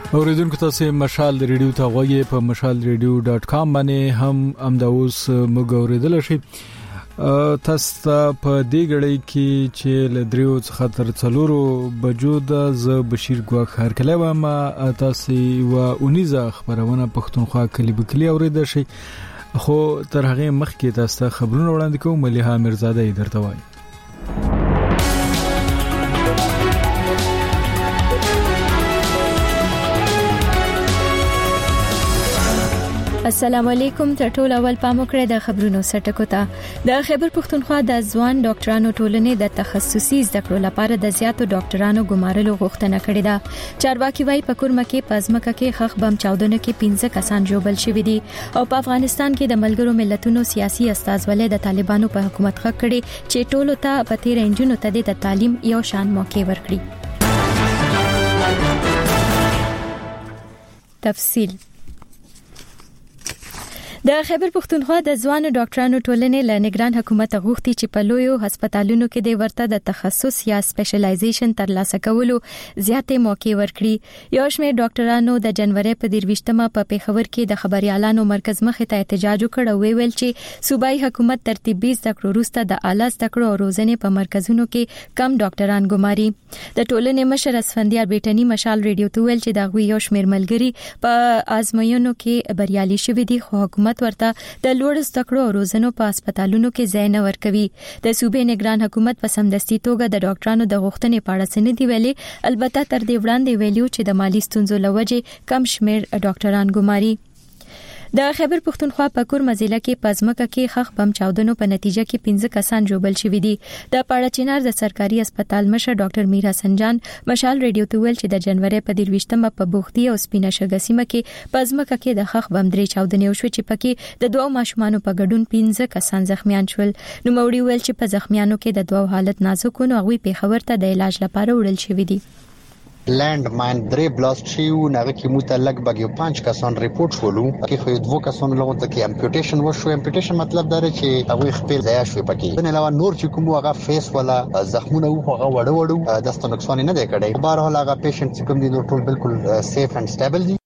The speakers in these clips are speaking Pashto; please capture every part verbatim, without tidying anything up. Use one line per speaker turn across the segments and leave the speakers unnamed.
اوریدونکو تاسو مشال ریډیو ته غوږی په مشال ریډیو ډاټ کام باندې هم امداوس موږ اوریدل شي. تاسو په دې غړي کې چې لدریو څخه تر څلورو بجو د ز بشیر ګواخ هرکله و ما تاسو و اونیزه خبرونه پښتونخوا کلیب کلی اوریدل شي. خو تر هغه مخکې تاسو خبرونه وړاندې کوم. مليحه مرزاده درته وایي.
السلام علیکم. تر ټولو اول پام وکړئ د خبرونو سرټکو ته. د خیبر پښتونخوا د ځوان ډاکټرانو ټولنې د تخصصي زده کړو لپاره د زیاتو ډاکټرانو ګمارلو غوښتنه کړې ده. چارواکي وايي په کورمه کې پزمکه کې خخ بم چاودنه کې پنځه کسان جوړل شوې دي او په افغانستان کې د ملګرو ملتونو سیاسي استازولۍ د طالبانو په حکومت خک کړي چې ټولو ته په تیر انجنونو ته د تعلیم یو شان موقع ورکړي. تفصیل د خیبر پښتونخوا د ځوان ډاکټرانو ټولنې له نگران حکومت غوښتي چې په لویو هسپتالونو کې د ورته د تخصص یا سپیشلایزیشن ترلاسه کولو زیاتې موقع ورکړي. یو شمېر ډاکټرانو د جنوري په دیرويشتمه په پیښور کې د خبريالانو مرکز مخې ته احتجاج وکړ او ویل چې صوبایي حکومت ترتیبي زده کړو وروسته د اعلی زده کړو او روزنې په مرکزونو کې کم ډاکټران ګماري. د ټولنې مشر اسفندیار بیٹنی مشال ریډیو ته ویل چې دا غوي یو شمېر ملګری په آزموینو کې بریالي شوي دي خو حکومت ورته د لوړ زده کړو او روزنو په هسپتالونو کې ځای نه ورکوي. د صوبې نگران حکومت په سمدستي توګه د ډاکټرانو د غوښتنې په اړه څه نه دی ویلي. البته تر دې وړاندې ویلو چې د مالی ستونزو لوجې کم شمېر ډاکټران ګماري. د خیبر پښتونخوا په کورمه ضلع کې پزمکه کې خخ بم چاودنو په نتیجه کې پنځه کسان جوړل شوي دي. د پاړه چنار د سرکاري هسپتال مشر ډاکټر میر حسن جان مشال ریډیو ته ویل چې د جنوري په دیرويشتمه په بوختي او سپینه شګه سیمه کې پزمکه کې د خخ بم درې چاودنې وشو چې پکې د دوه ماشومانو په ګډون پنځه کسان زخمیان شول. نو موري ویل چې په زخمیانو کې د دوه حالت نازک نو هغه پیښور ته د علاج لپاره وړل شوي دي.
لند ماین درې بلاست شیو نغه کې متعلق بګیو پنځه کسان ریپورت شولو کې خو دوه کسان لغون ته کې امپیوټیشن وشو. امپیوټیشن مطلب دا دی چې هغه خپل ځای شوی پکې نه علاوه نور چې کوم هغه فیس ولا زخمونه وو هغه وړو وړو دسته نقصان نه دی کړی. بهر حال هغه پیشنټ چې کوم دي نو ټول بالکل سیف اند سټیبل دي.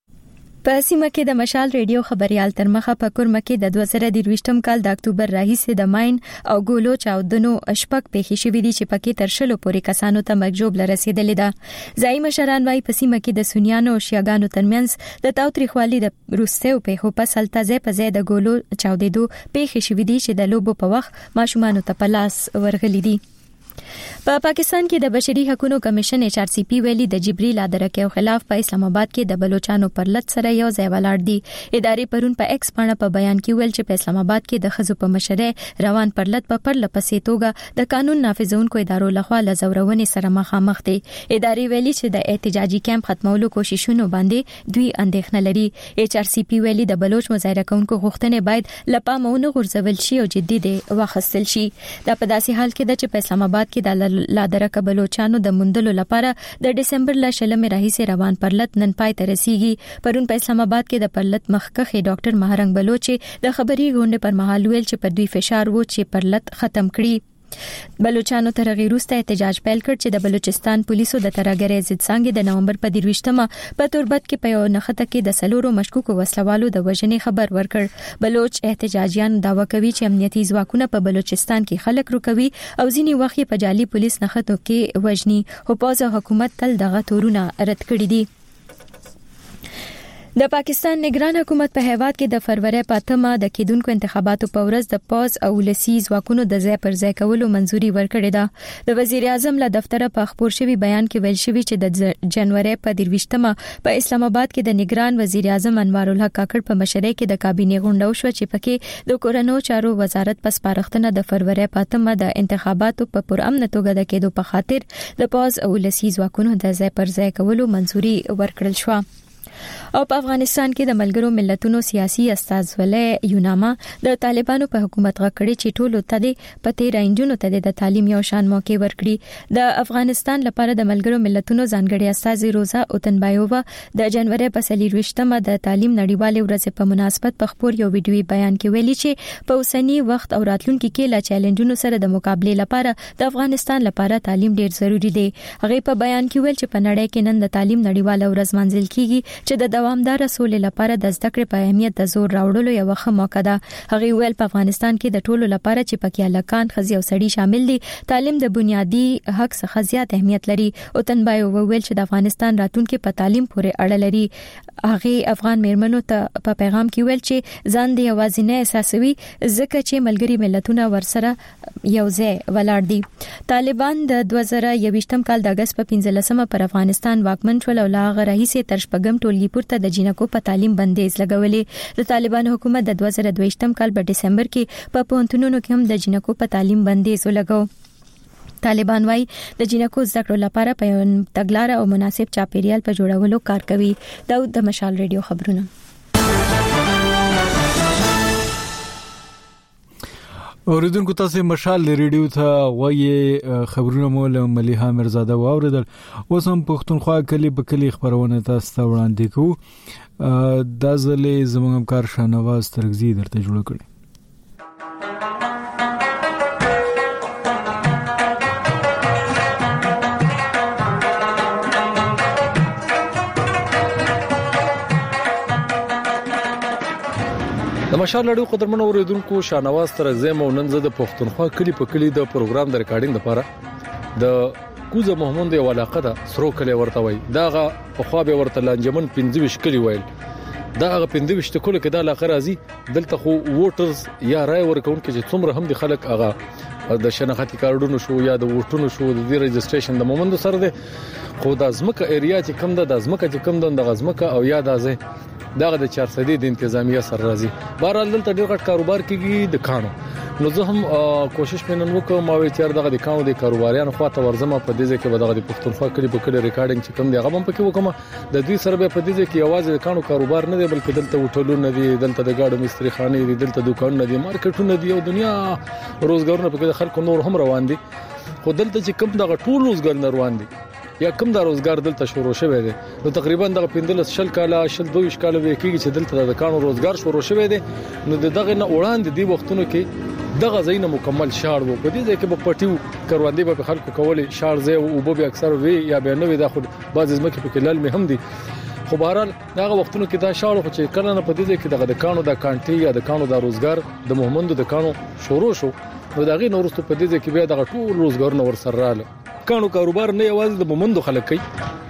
په سیمه کې د مشال ریډیو خبريال تر مخه په کورمه کې د دوه زره دیرويشتم کال د اکتوبر راهیسې د ماین او ګولو چاودنو شپږ پیښې شوې دي چې پکې تر شلو پورې کسانو ته مرګ لرسیدلې ده. ځای مشران وايي په سیمه کې د سنیانو او شیعاګانو ترمنځ د تاوتریخوالي د روسیو په پس هلته په ځای د ګولو چاودېدو پیښې شوې دي چې د لوبو په وخت ماشومانو ته په لاس ورغلي دي. په پا پاکستان کې د بشري حقوقو کمیشن ایچ آر سی پی ویلي د جبري لادرکې خلاف په اسلام آباد کې د بلوچستان پر لټ سره یو ځای ولاړ دي. ادارې پرون په ایکس باندې په بیان کې ویل چې په اسلام آباد کې د خزو په مشره روان پر لټ په پر لپسې توګه د قانون نافذونکو ادارو لخوا لزورونې سره مخامخ دي. ادارې ویلي چې د احتجاجي کیمپ ختمولو کوششونو باندې دوی اندېښنه لري. ایچ آر سی پی ویلي د بلوچ مظاهره کوونکو غوښتنې باید لپامونه غورځول شي او جدي دي واخیستل شي. دا په داسې حال کې ده چې په اسلام آباد کې د لادرکه بلوچستانو د مندلو لپاره د دسمبر ل شلمې راهیسې روان پرلط نن پای ته رسیږي. پرون په اسلام آباد کې د پرلط مخکخ ډاکټر مهرنګ بلوچ د خبري غونډې پر مهال ویل چې پر دوی فشار وو چې پرلط ختم کړي. بلوچستانو تر غیروسته احتجاج پیل کړ چې د بلوچستان پولیسو د ترګری ضد څنګه د نومبر په دیرويشتمه په توربت کې په یو نخته کې د سلورو مشکوکو وسلوالو د وژنې خبر ورکړ. بلوچ احتجاجیان داوا کوي چې امنیتي ځواکونه په بلوچستان کې خلک روکوي او ځینی وخت په جعلي پولیس نختو کې وژني. خو پوز حکومت تل دغه تورونه رد کړی دي. د پاکستان نگران حکومت په هیواد کې د فروری په اتمه د کېدونکو انتخاباتو په ورځ د پاز او ولسی ځواکونو د ځای پر ځای کولو منځوري ورکړې ده. د وزیر اعظم له دفتره په خبر شوی بیان کې ویل شوی چې د جنوري په دیرويشتمه په اسلام آباد کې د نگران وزیر اعظم انوار الحق کاکړ په مشرۍ کې د کابینه غونډه وشو چې پکې د کورونو چارو وزارت پس پارښتنه د فروری په اتمه د انتخاباتو په پرامن توګه د کېدو په خاطر د پاز او ولسی ځواکونو د ځای پر ځای کولو منځوري ورکړل شو. او په افغانستان کې د ملګرو ملتونو سیاسي استازولۍ یوناما د طالبانو په حکومت غکړي چې ټولو ته د پته رانجونو ته د تعلیم یو شان موقع ورکړي. د افغانستان لپاره د ملګرو ملتونو ځانګړي استاذ روزا اوتنبایووا د جنوري په څلرويشتمه د تعلیم نړیوالې ورځ په مناسبت په خپور یو ویډیوي بیان کې ویلي چې په اوسنی وخت او راتلونکي کې لا چیلنجونو سره د مقابله لپاره د افغانستان لپاره تعلیم ډیر ضروری دی. هغه په بیان کې ویل چې په نړۍ کې نن د تعلیم نړیواله ورځ منځل کیږي چې د دوامدار سولې لپاره د زده کړې په اهمیت د زور راوړلو یو ښه موقع ده. هغه ویل په افغانستان کې د ټولو لپاره چې پکې الکان خزي او سړي شامل دي تعلیم د بنیادی حق څخه زیات اهمیت لري. او تنبایو ویل چې د افغانستان راتلونکي په تعلیم پورې اړه لري. هغه افغان میرمنو ته په پیغام کې ویل چې ځان دی اوازینه احساسوي ځکه چې ملګری ملتونه ورسره یو ځای ولاړ دي. طالبان د دوه زره یوویشتم کال د اگست په پنځلسمه پر افغانستان واکمن شول او لا غرهیسه تر شپږم ټولګي پورته د جنکو په تعلیم بندیز لګولې. د طالبان حکومت د دوه زره دوه کال په ډسمبر کې په پونتونونو کې هم د جنکو په تعلیم بندیز ولګاو. طالبان وايي د جنکو زده کړو لپاره په تګلارې او مناسب چاپیریال په جوړولو کار کوي. داود د مشال ریډیو خبرونه.
اوریدونکو تاسو مشال ریډیو ته وایي خبرونه مول مليحه مرزاده واوریدل. اوس هم پښتونخوا کلی په کلی خبرونه تاسو ته وړاندې کوو. د ځلې زموږ همکار شاهنواز ترغزی درته جوړ کړی.
د مشال لړیو قدرمن اوریدونکو شاهنواز ترغزی مو نن زده پښتونخوا کلی په کلی د پروګرام د ریکارډینګ لپاره د کوزه محمود یو علاقه ده سرو کلی ورته وای داغه په خو به ورته لنجمن پنځه کلی وایل داغه پنځه کلی کې د علاقه راځي دلته خو ووټرز یا رای ورکون کې چې څومره هم د خلک هغه د شناختی کارډونو شو یا د ووټونو شو د ریجستریشن د مومند سره ده خو د ازمکه ایریا چې کم ده د ازمکه چې کم ده د ازمکه او یا د ازه دغه د چار سدي د انتظامیه سره راځي. بهرحال دلته ډېر غټ کاروبار کیږي د کانو. نو زه هم کوشش پینن وکم ما وی چیر دغه د کانو د کاروباریانو خواته ورزمه په دې ځکه به دغه د پښتونخوا کلی په کلی ریکارډینګ چې کوم دی هغه هم پکې وکم. د دوی سره به په دې ځکه یوازې د کانو کاروبار نه دی بلکې دلته هوټلونه دي دلته د گاډو مستری خانه دي دلته دکانونه دي مارکیټونه دي او دنیا روزګارونه پکې خلکو نور هم روان دي. خو دلته چې کوم دغه ټول روزګار روان دي یا کوم د روزګار دلته شروع شوی دی نو تقریبا دغه پندلس شل کاله شل دوه کاله وی کېږي چې دلته د کانو روزګار شروع شوی دی. نو دغه نه وړاندې دی وختونو کې دغه زینه مکمل شاړ وو په دې ځکه په پټیو کروندې په خلکو کولې شاړ زې او به اکثر وی یا به نه وی د خود بعض ځمکه په کلل مهم دي. خو بهرحال دغه وختونو کې دا شاړ خو چې کله نه په دې ځکه دغه د کانو د کانټي یا د کانو د روزګار د محمد د کانو شروع شو نو دغه نورستو په دې ځکه بیا دغه ټول روزګار نور سره رااله. کانو کاروبار نه یوازې د مومندو خلک کوي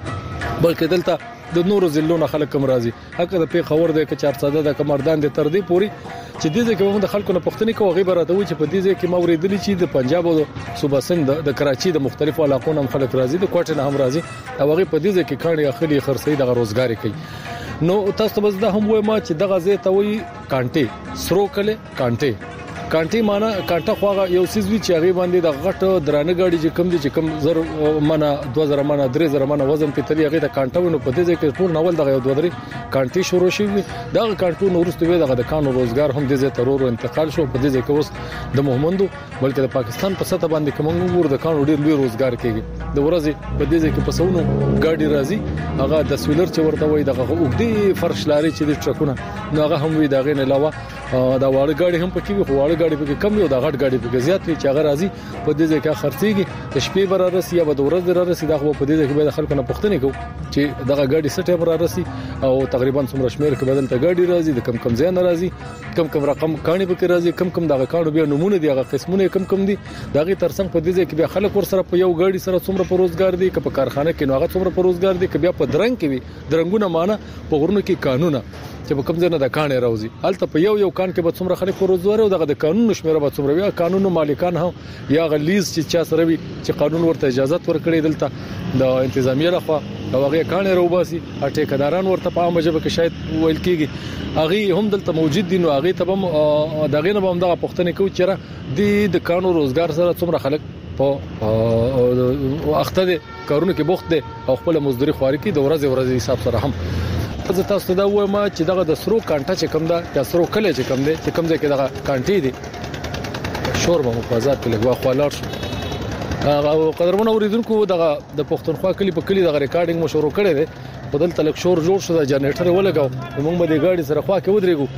بلکې دلته د نورو ضلعونو خلک کم راځي حق د پی خبر دی ک چار ساده د کمردان د تر دې پوری چې دې ځکه موږ د خلکو نه پښتني کوو غیبه راته و چې په دې ځکه ما ورېدلی چې د پنجاب او صوبه سند د کراچي د مختلفو علاقو نه خلک راځي د کوټه نه هم راځي او هغه په دې ځکه کاني اخلي خرڅي د روزګاری کوي. نو تاسو بس دا هم وای ما چې دغه زه ته وای کانټي سرو کله کانټي کانټي معنا کانټه خواغه یو سیزوی چې هغه باندې د غټ درانه گاډي چې کم دي چې کم زر منه دوه زره منه درې زره منه وزن په تری هغه ته کانټه ونه پدې ځکه ټول ناول دغه دوه درې کانټي شروع شي دا کانټو نورسته وي دغه د کانو روزګار هم د زه ترور انتقال شو په دې ځکه اوس د محمدو بلکې د پاکستان په سطح باندې کوم ور د کانو ډیر لوی روزګار کوي د ورځې په دې ځکه په سونو گاډي راځي هغه د سویلر چې ورته وي دغه وګړي فرش لاري چې د ټرکونه نو هغه هم وي دغه نه علاوه دا واړه گاډي هم پکې وي واړه گاډي پکې کم یو دا غټ گاډي پکې زیات وي چې هغه راځي په دې ځکه خرڅيږي د شپې بر راسي یا د ورځې راسي دا خو په دې ځکه به د خلکو نه پښتني کو چې دغه گاډي سټه بر راسي او تقریبا څومره شمیر کې بدلته گاډي راځي د کم کم ځای نه راځي کم کم رقم کاني پکې راځي کم کم دغه کانو بیا نمونه دي هغه قسمونه کم کم دي دغه ترڅنګ په دې ځکه بیا خلک ور سره په یو گاډي سره څومره په روزګار دي که په کارخانه کې نو هغه څومره په روزګار دي که بیا په درنګ کې وي درنګونه معنا په غرونو کې قانون چې په کوم ځای نه د کانې راوځي الته په یو یو کان کې به څومره خلک روزګار او دغه د قانون شمیره به څومره وي قانونو مالکان هم یا غلیظ چې چا سره وي چې قانون ورته اجازه ورکړي دلته د انتظامیه لخوا او هغه کانې راوباسي اټیکداران ورته په عامه ژبه کې شاید ویل کیږي هغه هم دلته موجود دي نو هغه ته هم دغه نه هم دغه پښتنه کوي چې د کانو روزګار سره څومره خلک په اخته دي کارونه کې بوخت دي او خپل مزدوري خواري کې د ورځې ورځې حساب سره هم زه تاسو ته دا وایم چې دغه د سرو کانټه چې کوم دا د سرو کله چې کوم دی چې کوم ځای کې دغه کانټې دي شور به مفازات کې لګوا خالار او قدرمن اوریدونکو دغه د پښتونخوا کلی په کلی دغه ریکارډینګ مو شروع کړی دی په دلته لک شور جوړ شو د جنریټر ولګاو موږ به د گاډي سره خوا کې ودرېګو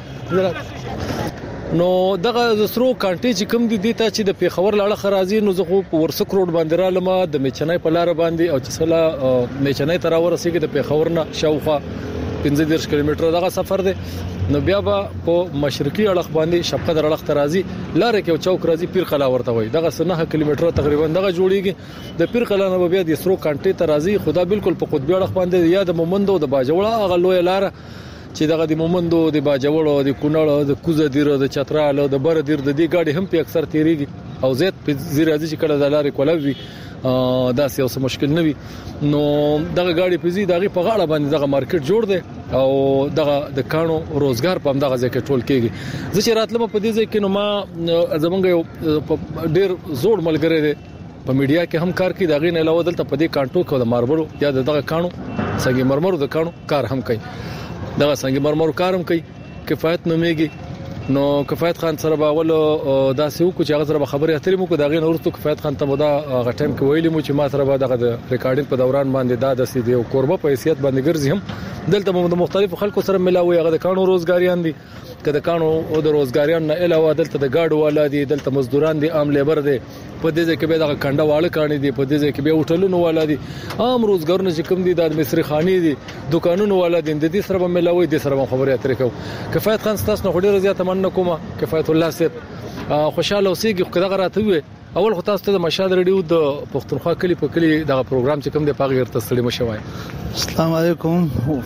نو دغه سرو کانټې چې کوم دي دته چې د پیښور لاړه خرازي نو زه په ورسک روډ باندې را لمه د میچنای په لار باندې او چې سلا میچنای تر ورسېږي د پیښور نه شاوخوا پنځه دېرش کیلومتره دغه سفر دی نو بیا به په مشرقي اړخ باندې شپقدر اړخ ترازی لارې کې چوک راځي پیر قلا ورته وای دغه سنه کیلومتره تقریبا دغه جوړیږي د پیر قلا نه بیا د سرو کانټې ترازی خدا بالکل په قطبی اړخ باندې یا د مومندو د باجوړه هغه لوی لار چې دغه د مومندو د باجوړو د کونړ د کوزه دیر د چترال د بر دیر د دې گاډي هم په اکثر تیریږي او زیات په زیرازي چې کله د لارې کولوي دا سیاست مشکل نه وي نو دغه گاډي په زی دغه په غاړه باندې دغه مارکیټ جوړ دی او دغه د کانو روزګار په دغه ځکه ټول کېږي زه چې راتلم په دې ځکه نو ما زمونږ یو ډیر زوړ ملګری دی په میډیا کې هم کار کوي دغه نه علاوه دلته په دې کانټو کې د ماربلو یا دغه کانو سنگ مرمرو د کانو کار هم کوي دغه سنگ مرمرو کارم کوي کفایت نومېږي نو کفایت خان سره باول داسې وکړو چې هغه سره خبرې اترې مو کو دغه نورستو کفایت خان ته ودا غټم کې ویلې مو چې ما سره به دغه ریکارډینګ په دوران باندې دا د سې دی او قربه په حیثیت باندې ګرځي هم دلته مو د مختلفو خلکو سره ملاوي هغه د کانو روزګاریان دي کله کانو او د روزګاریان نه علاوه دلته د گاډو والا دي دلته مزدوران دي عام لیبر دي په دې ځکه به دغه کنده واړه کانی دي په دې ځکه به هوټلونو والا دي عام روزګارونه چې کوم دي د مصری خاني دي دکانونو والا دي د دې سره به ملاوي د سره خبرې اترې کو کفایت خان ستاسو نه ډیره زیاته مننه کوم کفایت الله سید خوشاله اوسېږي کله راته وي اول خو تاسو ته د مشال ریډیو د پښتونخوا کلی په کلی دغه پروګرام چې کوم دی پاغیر تسلی مشوای
السلام علیکم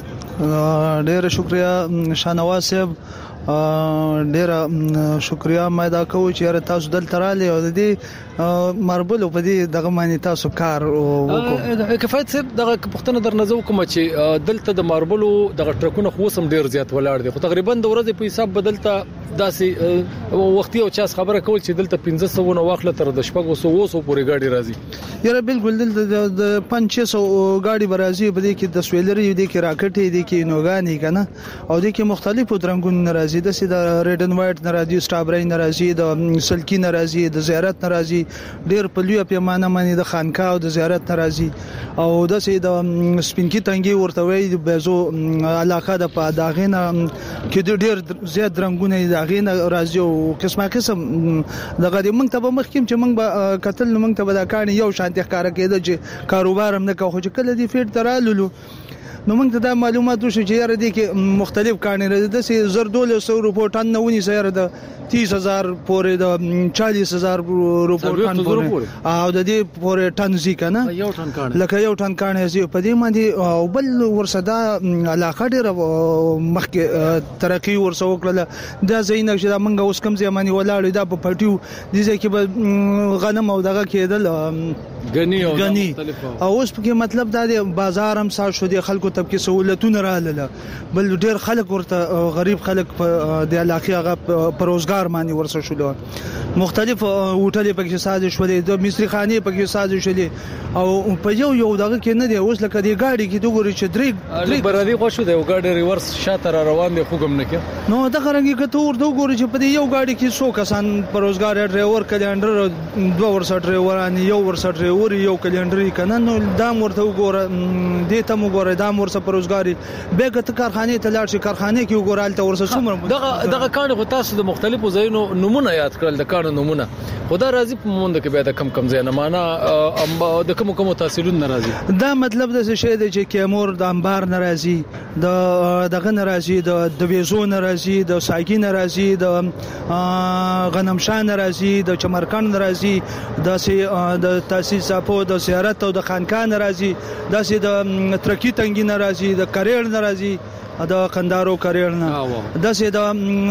ډیره شکریا شانواز صاحب ډیره شکریا مې دا کوم چې تاسو دلته رااله او د دې مربل په دې دغه معنی تاسو کار وکړو
کفایت صاحب دغه پښتنه در نظر کوم چې دلته د مربلو دغه ټرکونه خو سم ډیر زیات ولاړ دي خو تقریبا د ورځې په حساب بدلته داسې وختي او چاس خبره کول چې دلته پنځه سوه نو واخله تر د شپږ سوه پورې گاډي راځي
یاره بالکل دلته د پنځه سوه گاډي برازي په دې کې د سویلري دي کې راکټ دي کې نوګانی کنه او دې کې مختلفو رنگونو ناراضي د سید ریډ ان وایټ ناراضي سټابرای ناراضي د سلکی ناراضي د زیارت ناراضي ډیر په لوی پیمانه باندې د خانقاه او د زیارت ناراضي او د سید سپینکی تنګي ورته وي د بزو علاقه د پاداغینه کې ډیر زیات رنگونه داغینه راځي او قسمه قسم دغه موږ ته به مخکیم چې موږ به قتل موږ ته به دا کار یو شانتي ښکارا کېده چې کاروبار هم نه کوي چې کله دی فیټ ترالو نو موږ ته دا معلومات وشو چې یاره دي کې مختلف کانې راځي د سي زردول سو روپو ټن نه ونی سره د تیس هزار پورې د چالیس هزار روپو ټن پورې او د دې پورې ټن زی کنه
یو ټن کانې
لکه یو ټن کانې زی په دې باندې او بل ورسدا علاقه ډېر مخکې ترقی ورسو کړل دا زینک چې موږ اوس کم ځماني ولاړ دا په پټیو دي چې غنم او دغه کېدل
غنی او
اوس په مطلب دا دی بازار هم ساز شو دي خلکو طبقه سہولتونه رااله بل ډیر خلک ورته غریب خلک په د علاقې هغه پروزګار باندې ورسره شول مختلف هوټلې پکې ساز شولې د مصری خاني پکې ساز شولې او په یو یو دغه کې نه دی اوس لکه دی گاډي کې دغه چې درې
درې برادي خوشو دی گاډي ریورس شاته روان دي خوګم نه کې
نو د غرنګي کته ورته وګوري چې په یو گاډي کې څو کسان پروزګار ډرایور کلندر دوه ورسره ډرایوران یو ورسره ډرایور یو کلندر کنه نو دا مرته وګوره دې ته وګوره دا ورسره پروزګاری بیګه کارخانه ته لاړ شي کارخانه کې وګورال ته ورسره څومره
دغه دغه کار غو تاسو د مختلفو ځایونو نمونه یاد کړل د کار نمونه خدا راضي په مونږ کې به د کم کم ځای نه معنا د کوم کوم تحصیلون ناراضي
دا مطلب د څه شی دی چې کیمور د انبار ناراضي د دغه ناراضي د د ویزو ناراضي د ساګي ناراضي د غنمشان ناراضي د چمرکان ناراضي د د تاسیس اپو د زیارت او د خانقاه ناراضي د د ترکی تنګي ناراضي د کریړ ناراضي د قندارو کریړ نه د سه د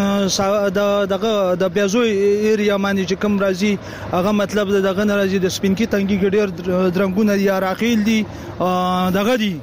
دغه د بیازو ایریا باندې چې کوم راځي هغه مطلب دغه ناراضي د سپینکی تنګي ګډیر درنګونه یا راخیل دي دغه دي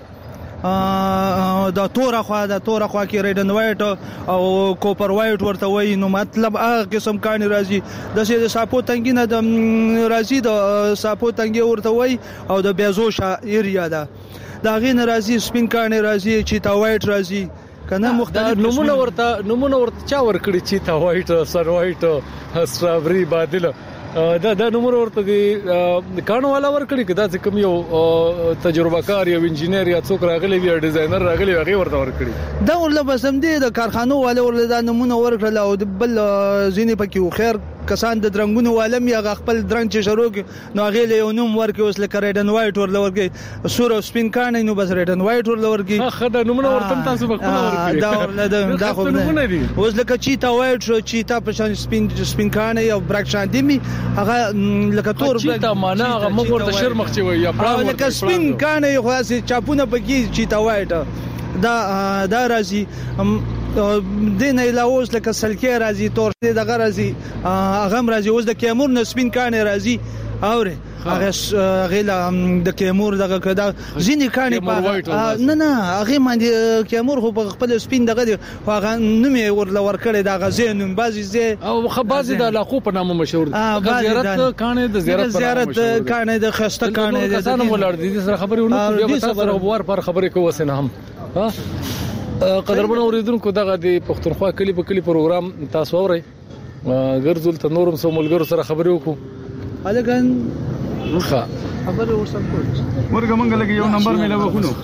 د تور خوا د تور خوا کې ریډ ان وایټ او کوپر وایټ ورته وای نو مطلب هغه قسم کاني راځي د سه د ساپو تنګي نه د راځي د ساپو تنګي ورته وای او د بیازو شا ایریا ده دا غي ناراضي سپین کانه راځي چیتا وایټ راځي کنه مختلف
نمونه ورته نمونه ورته چا ور کړی چیتا وایټ سن وایټ سترابری بادل دا دا نمونه ورته دي کانو والا ور کړی کدا چې کوم یو تجربه کار یو انجینر یا څوک راغلی وي ډیزاینر راغلی وي هغه ورته ور کړی
دا ول بسم دي د کارخانو والا ور دا نمونه ور کړل او بل زینې پکې خیر کسان د درنګونو والم یا خپل درنګ چې شروع نو هغه له نوم ورکې اوس لکه ریډن وایټ ور لورګي سور او سپین کانه نو بس ریډن وایټ ور لورګي
خدا نمونه ورته تاسو په کومه ورکړي
دا ور دا خو نمونه دي اوس لکه چیتا وایټ شو چیتا په شان سپین سپین کانه یا برک شان دي می هغه لکه تور
چیتا معنا هغه موږ ورته شرمخ چي وي یا
پړاو لکه سپین کانه خو اسې چاپونه پکې چیتا وایټ دا دا راځي دین علاوه لکه سلکی راځي تور دغه راځي هغه راځي اوس د کیمور نسبین کانه راځي اوره هغه غیلا د کیمور دغه کدا ځینې کانه نه نه هغه باندې کیمور خو په خپل سپین دغه دی هغه نومي ورل ورکړی د غزینوم بازي زه
او خبازي د علاقو په نامه مشهور دي زیارت کانه د زیارت
زیارت کانه د خسته کانه د
کسانو ولر دي سره خبرونه بیا به تاسو ور پر خبرې کوو سينه هم ها قدرمن اوریدونکو دغه د پښتونخوا کلی په کلی پروګرام تاسو اورئ ګرځول ته نورم سو ملګرو سره خبرې وکړو
الګان
ښه
خبرې ورسره کوو
ورګه مونږ لګي یو نمبر مې لا وخونو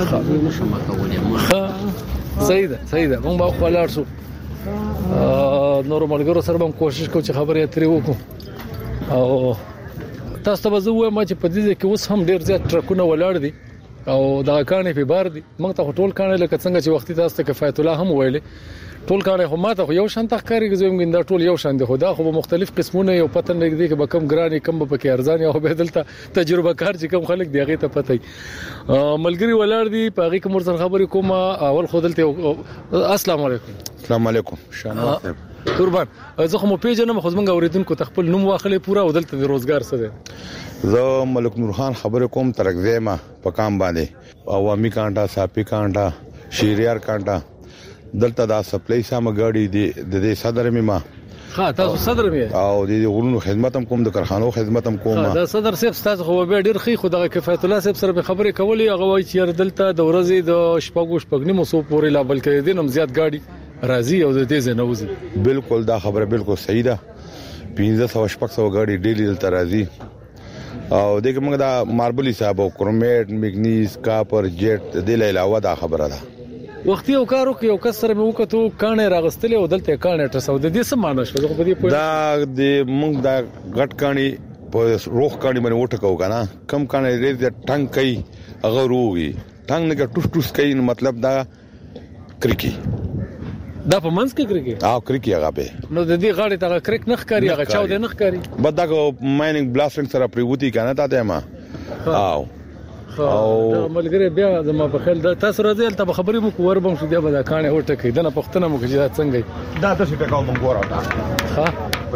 صحیح ده صحیح ده مونږ به خپل ارسو نور ملګرو سره هم کوشش کوو چې خبرې اترې وکړو او تاسو ته زه وایم چې په دې کې اوس هم ډیر زیات ټرکونه ولاړ دي او دا کانه په بار دي موږ ته ټول کانه لکه څنګه چې وختي تاسو ته کفایت الله هم ویلې ټول کانه هم ماته یو شان تخکاری زویم ګنده ټول یو شان دي خدا خو مختلف قسمونه یو پتن لګي کې به کم ګرانی کم به کې ارزان یا به دلته تجربه کار چې کم خلک دی هغه ته پته ملګری ولر دي په هغه کوم سره خبرې کوم اول خودلته السلام علیکم
السلام علیکم شانو
قربان زه خو مو پیژنم خو زمونږ اوریدونکو ته خپل نوم واخلې پورا ودلته د روزګار څه دی
زه ملک نور خان خبرې کوم ترغزیمه په کام باندې عوامي کانټا صافي کانټا شیریار کانټا دلته دا سپلای سم غاډي دی د دې صدر میما
ها تاسو صدر می
او د غرونو خدمت هم کوم د کارخانو خدمت هم کوم
دا صدر صاحب تاسو خو به ډیر خې خدای کفایت الله صاحب سره خبرې کولې هغه وایي چې دلته د ورځې د شپږو شپږ نیمو سو پورې لا بلکې دینم زیات غاډي راځي او د دې زنوزي
بالکل دا خبره بالکل صحیح ده پنځه سو شپږ سو غاډي ډیلی دلته راځي او دغه موږ دا ماربل حساب او کرومیټ میګنیز کاپر جیټ د دې علاوه دا خبره ده
وختي او کارو کې یو کس سره مې وکړو کانه راغستلې او دلته کانه ټسو د دې څه معنی شو په دې پوهه
دا د موږ دا غټ کانی په روخ کانی باندې وټکو کنه کم کانه دې ټنګ کوي هغه روغي ټنګ نه ټوس ټوس کوي مطلب دا کرکی
دا په منځ کې کرکی
او کرکی هغه به
نو د دې غاړې ته کرک نخ کاری هغه چاو دې نخ کاری
بد دا مایننګ بلاستینګ سره پریوتی کنه تا ته ما او
او ملګری بیا زما په خیال دا تاسو راځي ته خبرې مو کوور بم شو دی به دا کانه هټه کې دنه پښتنه مو کې دا څنګه
دا تاسو ټکاو مونږ ورا
ها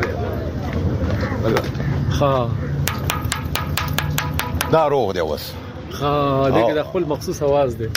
ها
دا روغ دی وس
ها دغه د خپل مخصوص आवाज دی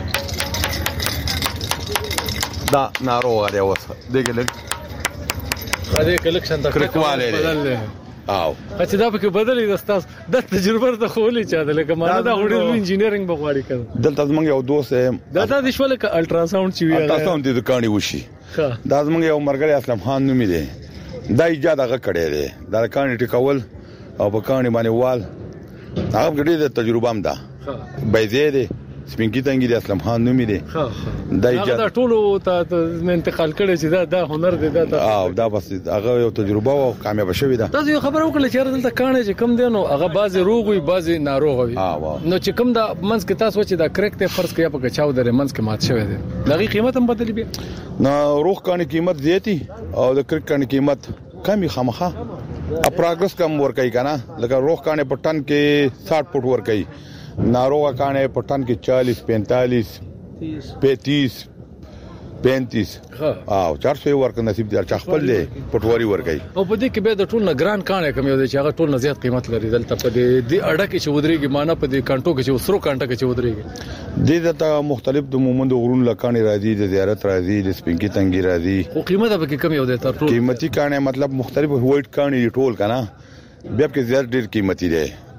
دا ناروغ دی وس دغه لګ
هغه کلیکشن د
کرکواله دی او
چې دا پکې بدلې د تاسو د تجربه ته خولې چا د لکه معنا دا وړي انجینرینګ بغواړي کړ
دلته زمونږ یو دوست
دا د شوله ک الټرا ساوند چې وی
الټرا ساوند د کانی وشي دا زمونږ یو مرګري اسلام خان نومي دی دا ایجاد هغه کړی دی دا کانی ټیکول او په کانی باندې وال هغه ګډي د تجربه هم ده بایزه دی سپینکی تنګي د اسلام خان نومي دی
دا ایجاد دا ټولو ته انتقال کړي چې دا د هنر دی دا
او دا بس هغه یو تجربه او کامیاب شوی ده
تاسو یو خبر وکړه چې دلته کانه چې کم دی نو هغه بازي روغ وي بازي ناروغ وي نو چې کم دا منځ کې تاسو چې دا کرک ته فرض کړئ په چاو درې منځ کې مات شوی دی دغه قیمت هم بدلی بیا
نو روغ کانه قیمت زیاتی او د کرک کانه قیمت کمی خامخه اپراګرس کم ور کوي کنه لکه روغ کانه په ټن کې ساठ فټ ور کوي ناروغه کانه په ټن کې چالیس پینتالیس پینتیس پینتیس او چار سو ورک نصیب دي چې خپل دی پټوري ورګي
او په دې کې به د ټول نه ګران کانه کم یو دی چې هغه ټول نه زیات قیمت لري دلته په دې د اډه کې چې ودرېږي معنا په دې کانټو کې چې وسرو کانټه کې چې ودرېږي
د دې ته مختلف د مومند غرون لکانې راځي د زیارت راځي د سپینکی تنګي راځي
خو قیمت به کم یو دی تر ټول
قیمتي کانه مطلب مختلف وایټ کانه ټول کنه بیا کې زیات ډیر قیمتي دی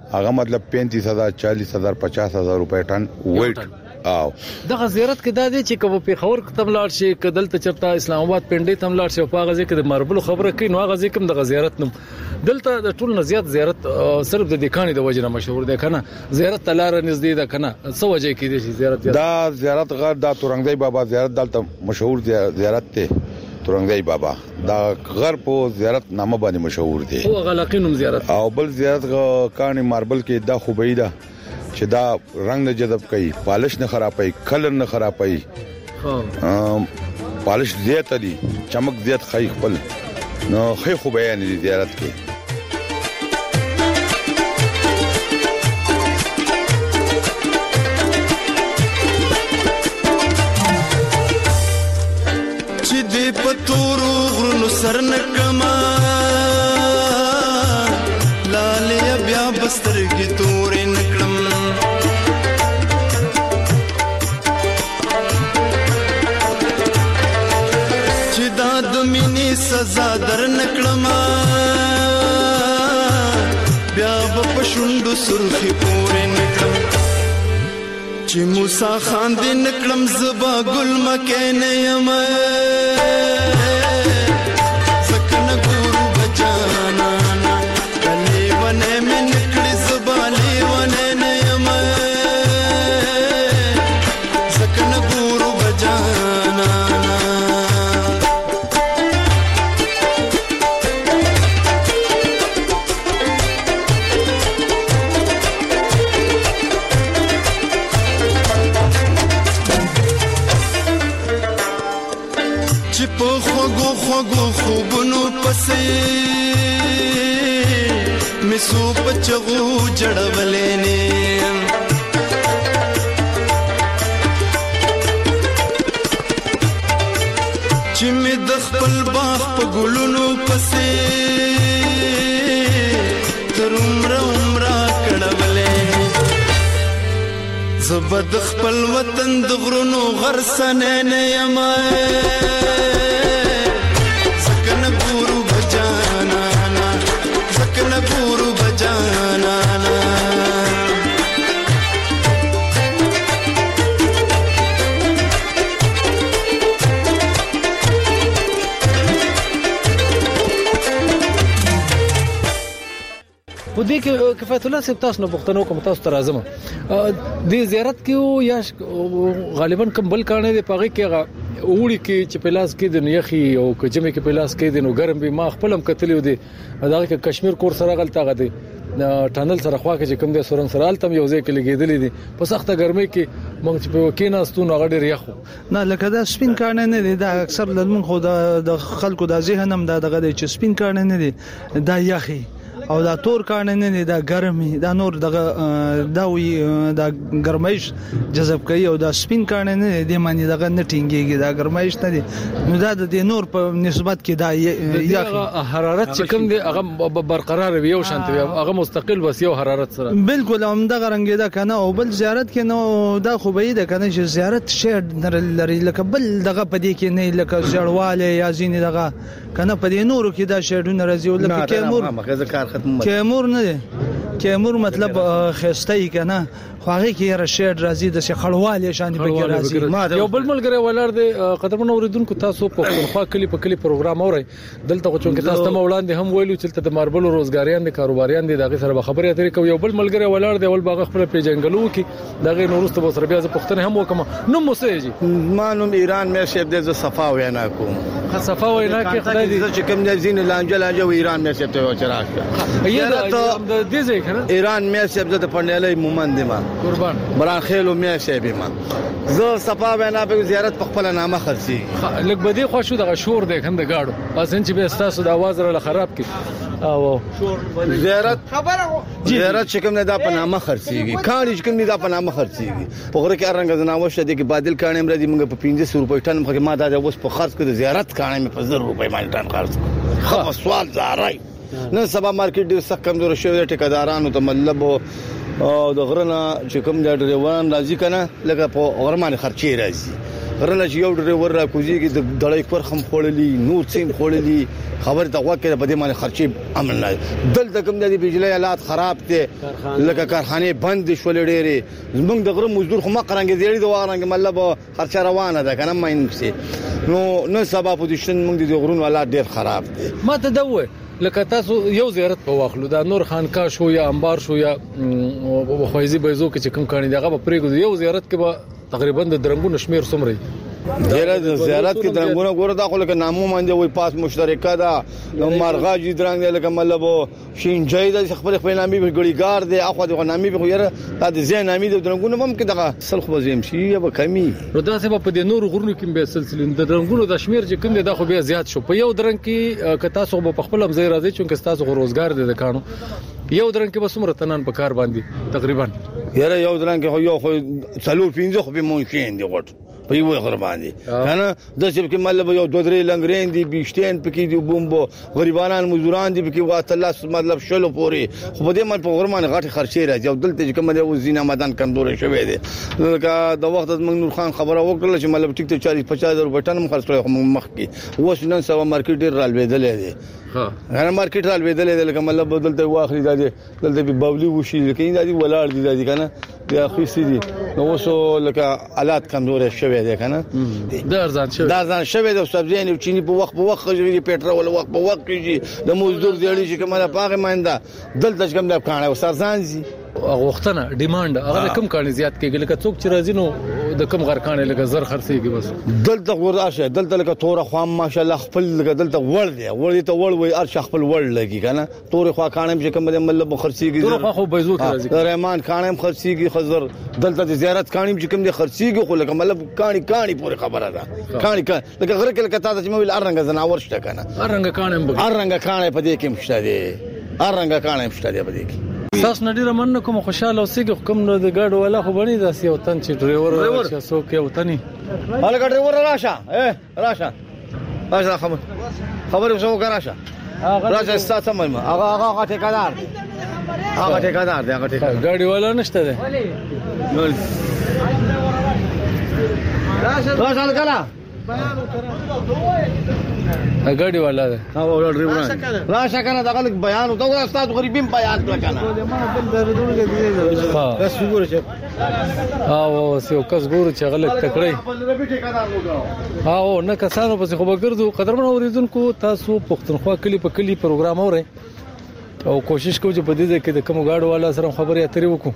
هغه مطلب پینتیس هزار چالیس هزار پچاس هزار روپے ټن ویټ او
دغه زیارت کې دا دی چې کوم په خور تملاړ شي کدل ته چرته اسلام آباد پنډي تملاړ شي په غزه کې د ماربل خبره کوي نو غزه کوم د زیارت نوم دلته د ټول نه زیات زیارت صرف د دکانې د وجنه مشهور دی کنه زیارت تلار نږدې ده کنه څه وجه کې دی زیارت
دا زیارت غر دا تورنګدی بابا زیارت دلته مشهور زیارت ته تورنګدی بابا دا غر په زیارت نامه باندې مشهور دی
او غلقینم زیارت
او بل زیارت کانی ماربل کې دا خوبی ده چې دا رنگ نه جذب کوي پالش نه خرابای کلر نه خرابای ها پالش زیات دي چمک زیات خای خپل نو خې خو بیان دي زیارت کې
چې دې پتورو غرونو سر نکما لالې بیا بسترګې تورې نکړم سزا در نکړما بیا په شوندو سرخي پورې نکړم چې موسی خان دې نکړم زبا ګل مکه نه یم سکن ګورو بچانا کلی ونه مې نکړې زبا لیونه نه یم سکن ګورو بچانا خوګو خوبونو پسې مسو پچغو جړولې نه چې مې د خپل باغ په ګلونو پسې تر عمر عمر کړولې زبد خپل وطن د غرونو غرسنه نه یمه ګورو بجانا سکن ګورو بجانا
په دې کې کفایت الله صاحب تاسو نه پوښتنه کوم تاسو ته راځم د زیارت کې یا غالبا کوم بل کارونه دی پغې کې وړي کې چې پلاس کې د نيخي او کجمه کې پلاس کې د نو ګرم به ما خپلم کتلی و دي دا کې کشمیر کور سره غلطه غدي ټانل سره خوا کې کوم د سورن سره التم یو ځای کې لګیدلې دي په سخته ګرمۍ کې مونږ چې په کېناستو نو غډیر یخو
نه لکه دا سپین کارن نه دي دا اکثر لمن خو د خلکو د ذهنم دا دغه چې سپین کارن نه دي دا یخي او دا تور کارن نه دي دا ګرمي دا نور دغه دا وی دا ګرمایش جذب کوي او دا سپین کارن نه دي معنی دغه نه ټینګيږي دا ګرمایش نه دي نو دا د نور په نسبت کې دا یخي
حرارت چې کوم دي هغه برقرار وي او شانت وي هغه مستقل بس یو حرارت سره
بالکل هم دغه رنګ ده کنه او بل زیارت کې نو دا خو به ده کنه چې زیارت شهر لري لکه بل دغه پدې کې نه لکه ځړواله یا زین دغه کنه پدې نورو کې دا شهرونه راځي لکه کېمور کېمور نه دي کېمور مطلب خستای کنه خو هغه کې را شهر راځي د خړواله شان به کې راځي
یو بل ملګری ولر دي قدرمن اوریدونکو تاسو په خپل کلی په کلی پروګرام اوري دلته چې تاسو ته وړاندې هم ویلو چې د ماربل روزګاریان دي کاروباریان دي دغه سره خبرې اترې کوي یو بل ملګری ولر دي ول باغ خپل پیجنګلو کې دغه نورسته به سره بیا ز پښتنه هم وکم نو موسیجی
مانوم ایران مې شه د صفا وینا کوم
صفا وینا کې خدای دې
چې کوم زین لانجه لانجه ایران مې شه ته چراغ
ایدا د دې ځای کنه
ایران مې شه د پړنلې مومند ما
قربان
بران خېلو مې شه به ما زه صفا وینا په زیارت په خپل نامه خرسي
لګ بدی خو شو دغه شور دی کنده گاډو اسن چې به تاسو د आवाज را خراب کی او
زیارت خبره زیارت چې کوم نه دا په نامه خرسيږي کاني چې کوم نه دا په نامه خرسيږي په غره کې رنګ زناوه شته کې بادل کانې مرادي موږ په پنځه سو روپۍ ټن په ما دا اوس په خرڅ کړو زیارت کانې په زر روپۍ باندې ټن خرڅ خو سوال زارای نن سبا مارکیټ ډیر سخت کمزور شوی ټیکادارانو ته مطلب او د غرنه چې کوم د ډریوان راځي کنه لکه په غرمانه خرچي راځي غرنه چې یو ډرایور را کوزيږي د دړې پر خم خړلې نور سیم خړلې خبر ته وکړه په دې باندې خرچي عمل نه دلته کوم د بجلی آلات خراب دي لکه کارخانه بند شول ډېرې زمونږ د غره مزدور خو مقرنګ دی د وارنګ مطلب خرچه روانه ده کنه ماین سي نو نو سبب پوزیشن موږ د غرونو آلات ډېر خراب دي
ما ته دوه لکه تاسو یو زیارت په واخلو دا نور خانقاه شو یا انبار شو یا خوایزي بيزو کې کوم کانی دغه په پریګو یو زیارت کې به تقریبا د درنګونو شمیر څومره
ډیره زیارت کې درنګونه ګوره دا خو لکه نامو باندې وای پاس مشترکه ده نو مرغاجي درنګ لکه مطلب شینجای د خپل خپل نامي ګړیګار دی اخو د نامي به یره د زین نامي د درنګونه هم کې دغه سلخ وزیم شي یا به کمی
نو دا سبب په دې نور غرونو کې به سلسله د درنګونو د شمیر چې کوم دی دا خو به زیات شو په یو درنګ کې ک تاسو په خپل هم ځای راځي چې تاسو روزګار دي د کانو یو درنګ کې به څومره تنان په کار باندې تقریبا
یره یو درنګ کې یو خو څلور پنځه خو به مونږ دی غټ په یو غر باندې کنه د څه کې مطلب یو دوه درې لنګرین دي بیشتین پکې دي بومبو غریبانان مزدوران دي پکې واسطه الله مطلب شلو پوري خو په دې مل په غرمان غټي خرچې راځي او دلته چې کوم دی او زینا مدان کمزور شوی دی لکه د وخت د نور خان خبره وکړه چې مطلب ټیک ته چالیس پچاس هزار روپۍ ټن خرڅ کړو مخ کې اوس نن سبا مارکیټ ډیر رالوېدلې دی ها غره مارکیټ رالوېدلې دی لکه مطلب دلته واخلي دا دی دلته به بولی وشي لکه دا دی ولاړ دی دا دی کنه بیا خو سي دي نو اوسو لکه آلات کمزور شوی دی کنه
د ارزان شوی
د ارزان شوی د سبزی نه چینی په وخت په وخت خجري پټرول وخت په وخت کې د مزدور دیړي چې کومه پاغه مانده دلته کوم د کانه وسرزان زی
غوښتنه ډیماند هغه کم کاني زیات کېږي لکه څوک چې راځي نو د کم غرکانه لکه زر خرڅيږي بس
دلته ورشه دلته لکه تور خو ماشاءالله خپل لکه دلته ور دی ور دی ته ور وي ار شخ خپل ور لګي کنه تور خو کانه چې کوم د مطلب خرڅيږي
تور خو بيزو کې راځي
رحمان کانه خرڅيږي خزر دلته د زیارت کاني چې کوم د خرڅيږي خو لکه مطلب کاني کاني پوره خبره ده کاني لکه غره کې لکه تاسو چې مې ارنګ زناور شته کنه
ارنګ کانه
ارنګ کانه په دې کې مشته دي ارنګ کانه مشته دي په دې کې
تاسو نډیره من کوم خوشاله اوسېږي کوم نو د ګاډو والا خو بني داسې یو تن چې ډرایور چې څوک یو تني
هغه ډرایور راشه اے راشه راشه خبر خبر وسو راشه راشه ستاسو سمه هغه هغه هغه ټیکادار هغه ټیکادار دی هغه ټیکادار
ګاډي والا نشته دی
راشه راشه کلا
ګاډي والا ده
او ډرایور راشه کنه دغه بیان او دا تاسو غریبین بیان کړه ها بس وګورئ چې
او سیو کس ګورو چې غلط تکړی او نه کسانو پس خو بګردو قدرمن اوریدونکو تاسو پښتونخوا کلی په کلی پروګرام اورئ او کوشش کوو چې په دې کې د کوم ګاډو والا سره خبرې اترې وکړو